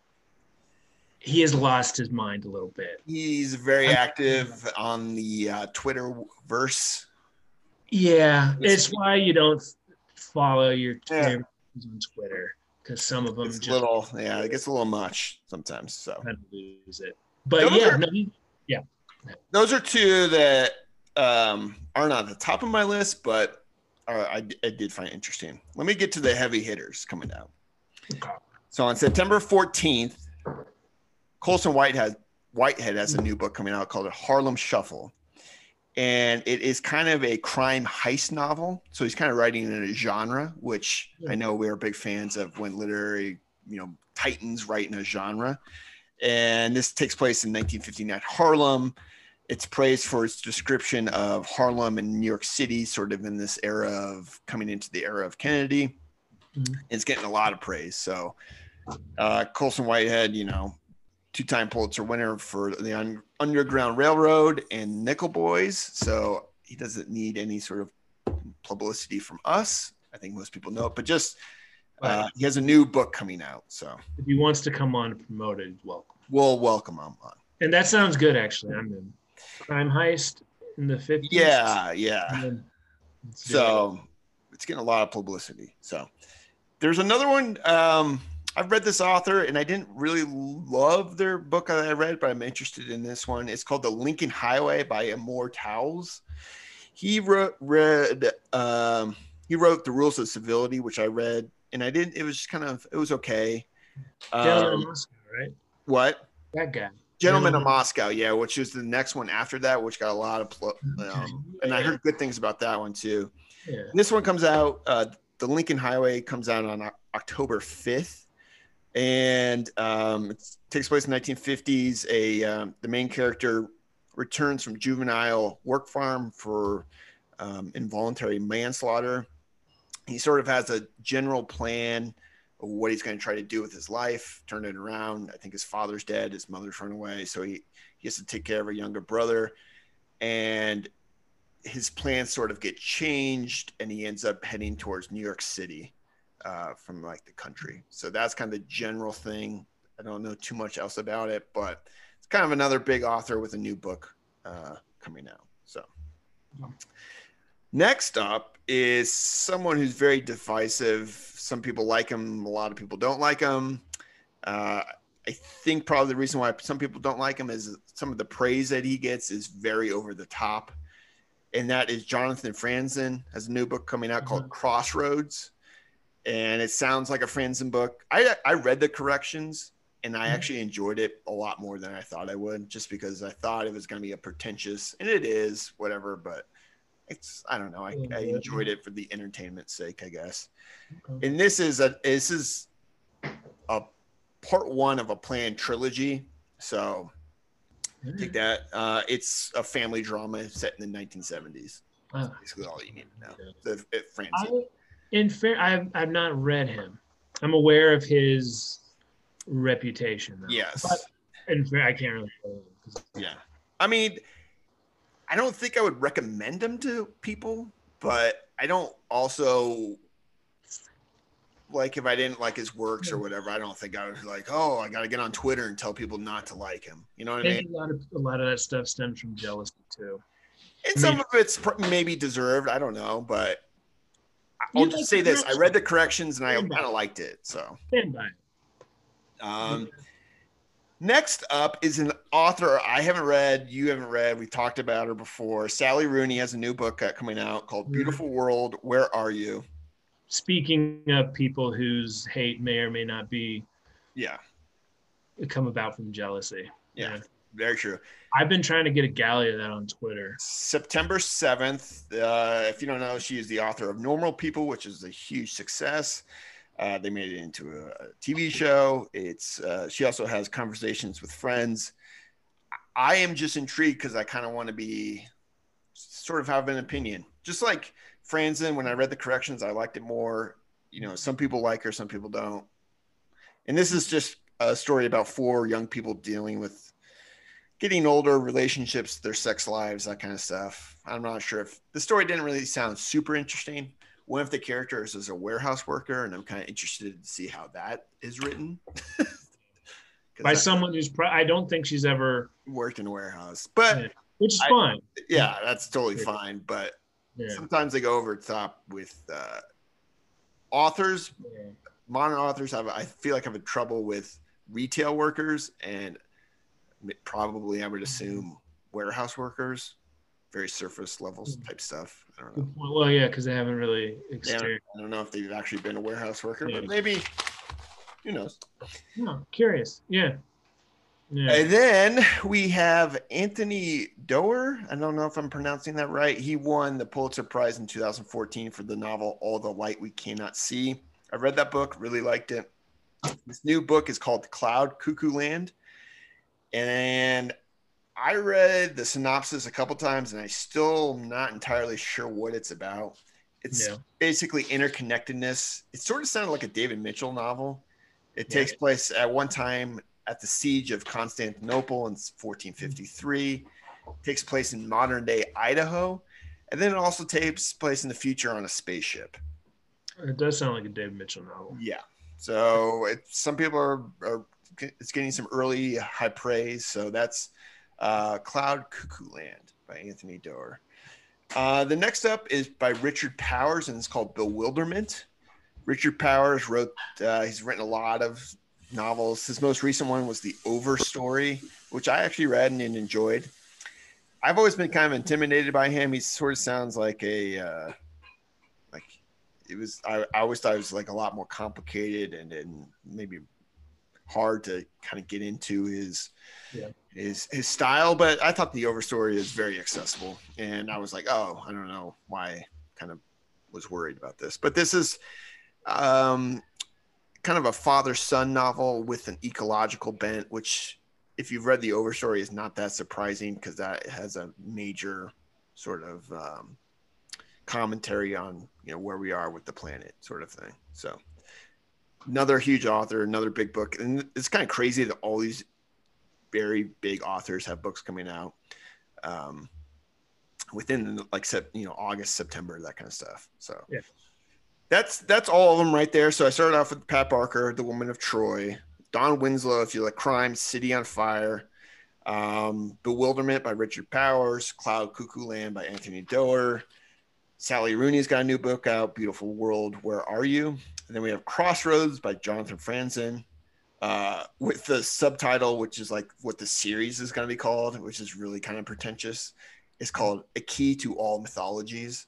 Speaker 1: He has lost his mind a little bit.
Speaker 2: He's very active on the Twitter verse.
Speaker 1: Yeah, it's why you don't follow your on Twitter, because some of them
Speaker 2: it gets a little much sometimes. So
Speaker 1: kind of lose it. But
Speaker 2: those are two that aren't on the top of my list, but I did find interesting. Let me get to the heavy hitters coming out. Okay. So on September 14th, Colson Whitehead has a new book coming out called Harlem Shuffle. And it is kind of a crime heist novel. So he's kind of writing in a genre, which I know we are big fans of when literary, titans write in a genre. And this takes place in 1959 Harlem. It's praised for its description of Harlem and New York City, sort of in this era of coming into the era of Kennedy. Mm-hmm. It's getting a lot of praise. So Colson Whitehead, two-time Pulitzer winner for the Underground Railroad and Nickel Boys. So he doesn't need any sort of publicity from us. I think most people know it, but just he has a new book coming out. So
Speaker 1: if he wants to come on and promote it, welcome.
Speaker 2: We'll welcome him on.
Speaker 1: And that sounds good, actually. I'm in. Crime heist in the 50s.
Speaker 2: Yeah. So it's getting a lot of publicity. So there's another one. I've read this author, and I didn't really love their book that I read, but I'm interested in this one. It's called The Lincoln Highway by Amor Towles. He wrote The Rules of Civility, which I read, and I didn't. It was just it was okay.
Speaker 1: Gentleman of Moscow, right?
Speaker 2: What?
Speaker 1: That guy.
Speaker 2: Gentleman of Moscow, yeah, which is the next one after that, which got a lot of and I heard good things about that one too. Yeah. This one comes out, The Lincoln Highway comes out on October 5th, and it takes place in the 1950s. The main character returns from juvenile work farm for involuntary manslaughter. He sort of has a general plan of what he's going to try to do with his life, turn it around. I think his father's dead, his mother's run away, so he has to take care of a younger brother, and his plans sort of get changed, and he ends up heading towards New York City from the country. So that's kind of the general thing. I don't know too much else about it, but it's kind of another big author with a new book coming out. So next up is someone who's very divisive. Some people like him. A lot of people don't like him. I think probably the reason why some people don't like him is some of the praise that he gets is very over the top. And that is Jonathan Franzen has a new book coming out called Crossroads. And it sounds like a Franzen book. I read the corrections, and I actually enjoyed it a lot more than I thought I would, just because I thought it was going to be a pretentious, and it is, whatever, but I don't know. I enjoyed it for the entertainment's sake, I guess. Okay. And this is a part one of a planned trilogy. So take that. It's a family drama set in the 1970s. That's basically all you need to know.
Speaker 1: I've not read him. I'm aware of his reputation, though.
Speaker 2: Yes.
Speaker 1: But And I can't really play them 'cause
Speaker 2: Yeah. I mean, I don't think I would recommend them to people, but I don't also like if I didn't like his works or whatever. I don't think I was like, oh, I got to get on Twitter and tell people not to like him. You know what I mean?
Speaker 1: maybe a lot of that stuff stems from jealousy too.
Speaker 2: And
Speaker 1: I
Speaker 2: some
Speaker 1: mean,
Speaker 2: of it's maybe deserved. I don't know, but I'll
Speaker 1: you
Speaker 2: just
Speaker 1: like
Speaker 2: say
Speaker 1: the
Speaker 2: this: I read the corrections and I
Speaker 1: Stand by
Speaker 2: kind of liked it. So,
Speaker 1: stand by it.
Speaker 2: next up is an author I haven't read. You haven't read. We talked about her before. Sally Rooney has a new book coming out called "Beautiful World. Where Are You?"
Speaker 1: Speaking of people whose hate may or may not be
Speaker 2: Yeah,
Speaker 1: come about from jealousy.
Speaker 2: yeah, very true.
Speaker 1: I've been trying to get a galley of that on Twitter.
Speaker 2: September 7th. If you don't know, she is the author of Normal People, which is a huge success. They made it into a TV show. She also has Conversations with Friends. I am just intrigued because I kind of want to be sort of have an opinion. Just like Franzen, when I read the corrections, I liked it more. You know, some people like her, some people don't. And this is just a story about 4 young people dealing with getting older, relationships, their sex lives, that kind of stuff. I'm not sure if the story didn't really sound super interesting. One of the characters is a warehouse worker, and I'm kind of interested to see how that is written.
Speaker 1: By someone who's I don't think she's ever
Speaker 2: worked in a warehouse, but
Speaker 1: which is fine.
Speaker 2: Yeah, that's totally fine. But sometimes they go over the top with authors. Yeah. Modern authors I feel like have trouble with retail workers, and probably I would assume warehouse workers, very surface levels type stuff. I don't know.
Speaker 1: Well, yeah, because they haven't really experienced.
Speaker 2: I don't know if they've actually been a warehouse worker, but maybe. Who knows?
Speaker 1: No, curious. Yeah.
Speaker 2: And then we have Anthony Doerr. I don't know if I'm pronouncing that right. He won the Pulitzer Prize in 2014 for the novel All the Light We Cannot See. I read that book, really liked it. This new book is called Cloud Cuckoo Land. And I read the synopsis a couple times, and I still not entirely sure what it's about. It's basically interconnectedness. It sort of sounded like a David Mitchell novel. It takes place at one time at the siege of Constantinople in 1453. It takes place in modern day Idaho. And then it also takes place in the future on a spaceship.
Speaker 1: It does sound like a David Mitchell novel.
Speaker 2: Yeah. So some people it's getting some early high praise. So that's Cloud Cuckoo Land by Anthony Doerr. The next up is by Richard Powers, and it's called Bewilderment. Richard Powers he's written a lot of novels. His most recent one was The Overstory, which I actually read and enjoyed. I've always been kind of intimidated by him. He sort of sounds like I always thought it was like a lot more complicated and maybe hard to kind of get into his style, but I thought The Overstory is very accessible, and I was like, oh, I don't know why I kind of was worried about this, but this is kind of a father-son novel with an ecological bent, which if you've read The Overstory is not that surprising because that has a major sort of commentary on where we are with the planet sort of thing. So another huge author, another big book, and it's kind of crazy that all these very big authors have books coming out within August, September, that kind of stuff. So that's all of them right there. So I started off with Pat Barker, The Woman of Troy, Don Winslow, if you like crime, City on Fire, Bewilderment by Richard Powers, Cloud Cuckoo Land by Anthony Doerr. Sally Rooney's got a new book out, Beautiful World, Where Are You? And then we have Crossroads by Jonathan Franzen, with the subtitle, which is like what the series is going to be called, which is really kind of pretentious. It's called A Key to All Mythologies.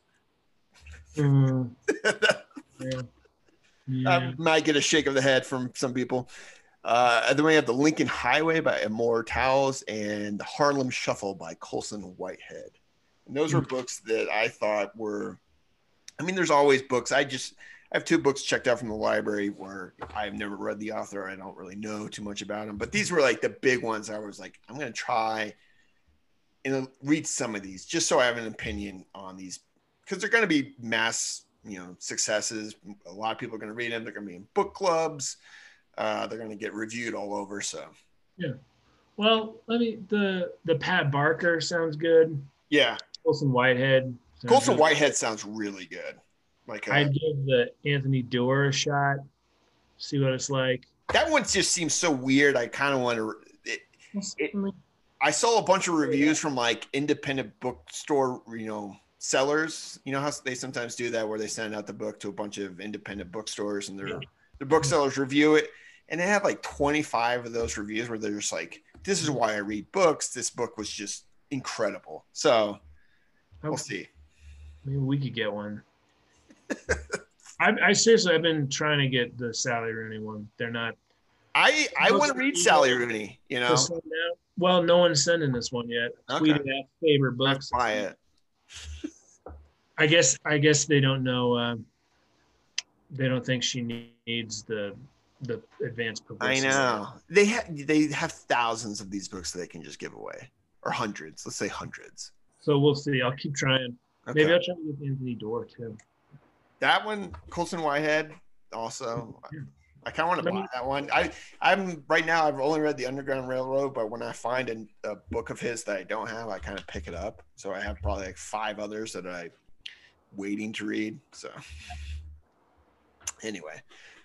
Speaker 2: I might get a shake of the head from some people. And then we have The Lincoln Highway by Immortals and The Harlem Shuffle by Colson Whitehead. And those were books that I thought were, there's always books. I have 2 books checked out from the library where I've never read the author. I don't really know too much about them, but these were like the big ones. I was like, I'm going to try and read some of these just so I have an opinion on these, because they're going to be mass, successes. A lot of people are going to read them. They're going to be in book clubs. They're going to get reviewed all over. So,
Speaker 1: yeah. Well, the Pat Barker sounds good.
Speaker 2: Yeah.
Speaker 1: Colson Whitehead.
Speaker 2: Colson Whitehead sounds really good. Like
Speaker 1: I'd give the Anthony Doerr a shot. See what it's like.
Speaker 2: That one just seems so weird. I kind of want to. I saw a bunch of reviews from like independent bookstore, sellers. You know how they sometimes do that, where they send out the book to a bunch of independent bookstores, and the booksellers review it, and they have like 25 of those reviews where they're just like, "This is why I read books. This book was just incredible." So we'll see.
Speaker 1: Maybe we could get one. I seriously, I've been trying to get the Sally Rooney one. They're not.
Speaker 2: I want to read Sally Rooney.
Speaker 1: Well, no one's sending this one yet.
Speaker 2: Okay.
Speaker 1: Tweeted at favorite books.
Speaker 2: Buy it.
Speaker 1: I guess they don't know. They don't think she needs the advanced publicity.
Speaker 2: I know they have thousands of these books that they can just give away, or hundreds. Let's say hundreds.
Speaker 1: So we'll see. I'll keep trying. Okay. Maybe I'll try to get Anthony Doerr too.
Speaker 2: That one, Colson Whitehead, also. I kind of want to buy that one. I'm right now. I've only read The Underground Railroad, but when I find a book of his that I don't have, I kind of pick it up. So I have probably like 5 others that I'm waiting to read. So anyway.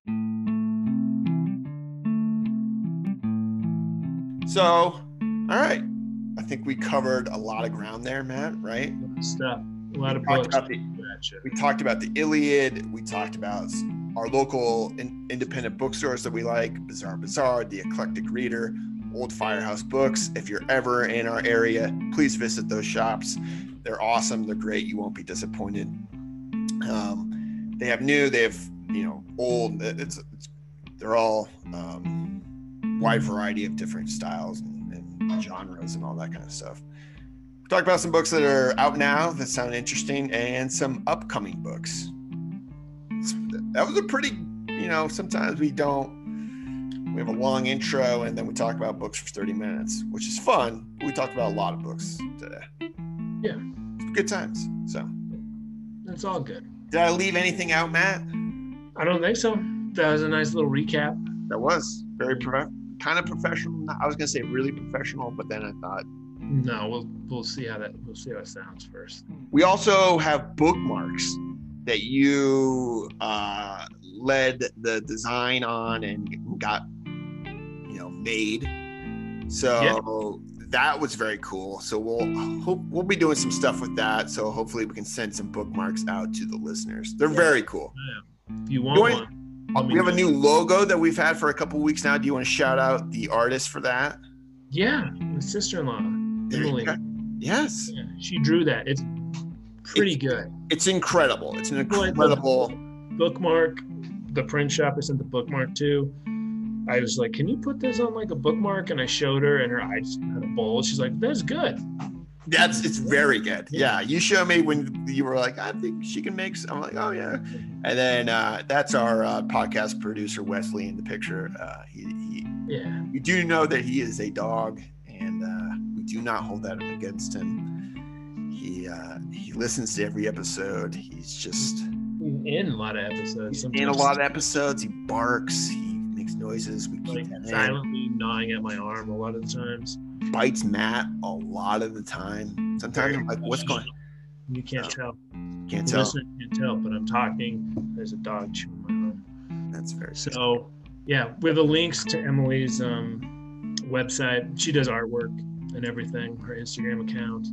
Speaker 2: So, all right. I think we covered a lot of ground there, Matt, right?
Speaker 1: Stuff. A lot of books.
Speaker 2: We talked about the Iliad. We talked about our local independent bookstores that we like, Bizarre Bazaar, The Eclectic Reader, Old Firehouse Books. If you're ever in our area, please visit those shops. They're awesome. They're great. You won't be disappointed. They have new, they have, old. They're all wide variety of different styles and genres and all that kind of stuff. Talk about some books that are out now that sound interesting and some upcoming books. That was a pretty, sometimes we have a long intro and then we talk about books for 30 minutes, which is fun. We talked about a lot of books today.
Speaker 1: Yeah.
Speaker 2: Good times. So
Speaker 1: that's all good.
Speaker 2: Did I leave anything out, Matt?
Speaker 1: I don't think so. That was a nice little recap.
Speaker 2: That was very kind of professional. I was going to say really professional, but then I thought,
Speaker 1: no, we'll see how it sounds first.
Speaker 2: We also have bookmarks that you led the design on and got made. So that was very cool. So we'll be doing some stuff with that. So hopefully we can send some bookmarks out to the listeners. They're very cool.
Speaker 1: Yeah. If you want one,
Speaker 2: we have a new logo that we've had for a couple of weeks now. Do you want to shout out the artist for that?
Speaker 1: Yeah, my sister-in-law. Emily.
Speaker 2: Yes.
Speaker 1: Yeah, she drew that. It's pretty good.
Speaker 2: It's incredible. It's an incredible
Speaker 1: bookmark. The print shop I sent the bookmark to. I was like, can you put this on like a bookmark? And I showed her and her eyes kind of bulged. She's like, that's good.
Speaker 2: It's very good. Yeah. You showed me when you were like, I think she can make some. I'm like, oh yeah. And then that's our podcast producer, Wesley, in the picture. You do know that he is a dog, and we do not hold that against him. He listens to every episode. He's
Speaker 1: in a lot of episodes.
Speaker 2: In a lot of episodes, he barks. He makes noises. We keep that
Speaker 1: silently gnawing at my arm a lot of the times.
Speaker 2: Bites Matt a lot of the time. Sometimes I'm like, what's going on?
Speaker 1: You can't tell.
Speaker 2: Can't tell.
Speaker 1: Can't tell, but I'm talking. There's a dog chewing my arm.
Speaker 2: That's very
Speaker 1: so. Yeah, with the links to Emily's website. She does artwork and everything. Her Instagram account,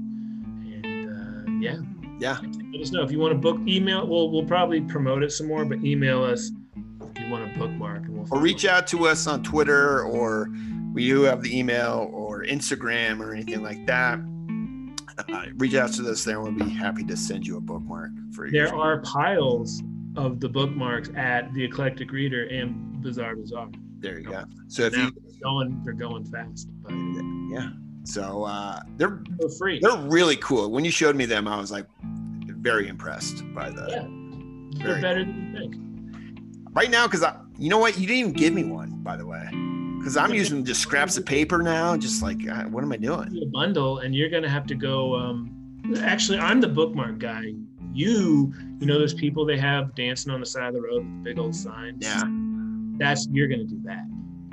Speaker 1: and yeah. Let us know if you want to book. Email. We'll probably promote it some more, but email us if you want to bookmark, and
Speaker 2: or reach out to us on Twitter, or we do have the email or Instagram or anything like that. Reach out to us there, and we'll be happy to send you a bookmark for you.
Speaker 1: There are piles of the bookmarks at the Eclectic Reader and Bizarre Bazaar.
Speaker 2: There you go. So if
Speaker 1: they're going fast. But
Speaker 2: yeah. So they're
Speaker 1: free.
Speaker 2: They're really cool. When you showed me them, I was like very impressed by the.
Speaker 1: Yeah. They're better than you think.
Speaker 2: Right now, because you know what, you didn't even give me one, by the way. Because I'm using just scraps of paper now. Just like, what am I doing?
Speaker 1: A bundle, and you're gonna have to go. Actually, I'm the bookmark guy. You know those people they have dancing on the side of the road with big old signs?
Speaker 2: Yeah.
Speaker 1: You're going to do that.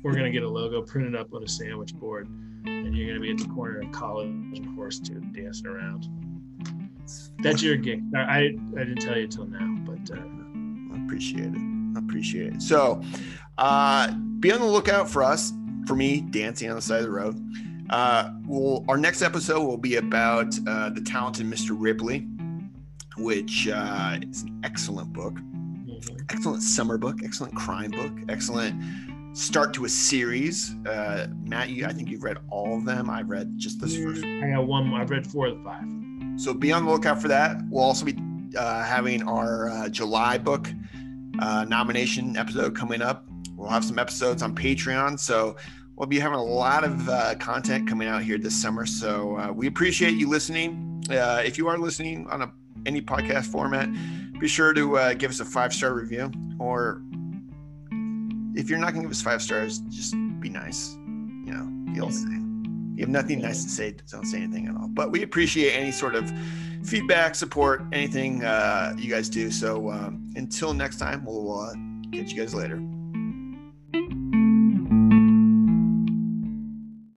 Speaker 1: we're going to get a logo printed up on a sandwich board, and you're going to be at the corner of College and Horseshoe dancing around. That's your gig. I didn't tell you till now, but
Speaker 2: I appreciate it. So be on the lookout for us, for me, dancing on the side of the road. Our next episode will be about The Talented Mr. Ripley, which is an excellent book. Excellent summer book, excellent crime book, excellent start to a series. Matt, I think you've read all of them. I've read just this first.
Speaker 1: I got one. I've read 4 of the 5.
Speaker 2: So be on the lookout for that. We'll also be having our July book nomination episode coming up. We'll have some episodes on Patreon. So we'll be having a lot of content coming out here this summer. So we appreciate you listening. If you are listening on any podcast format, be sure to give us a 5-star review. Or if you're not going to give us 5 stars, just be nice. You know, the old saying. If you have nothing nice to say, don't say anything at all. But we appreciate any sort of feedback, support, anything you guys do. So until next time, we'll catch you guys later.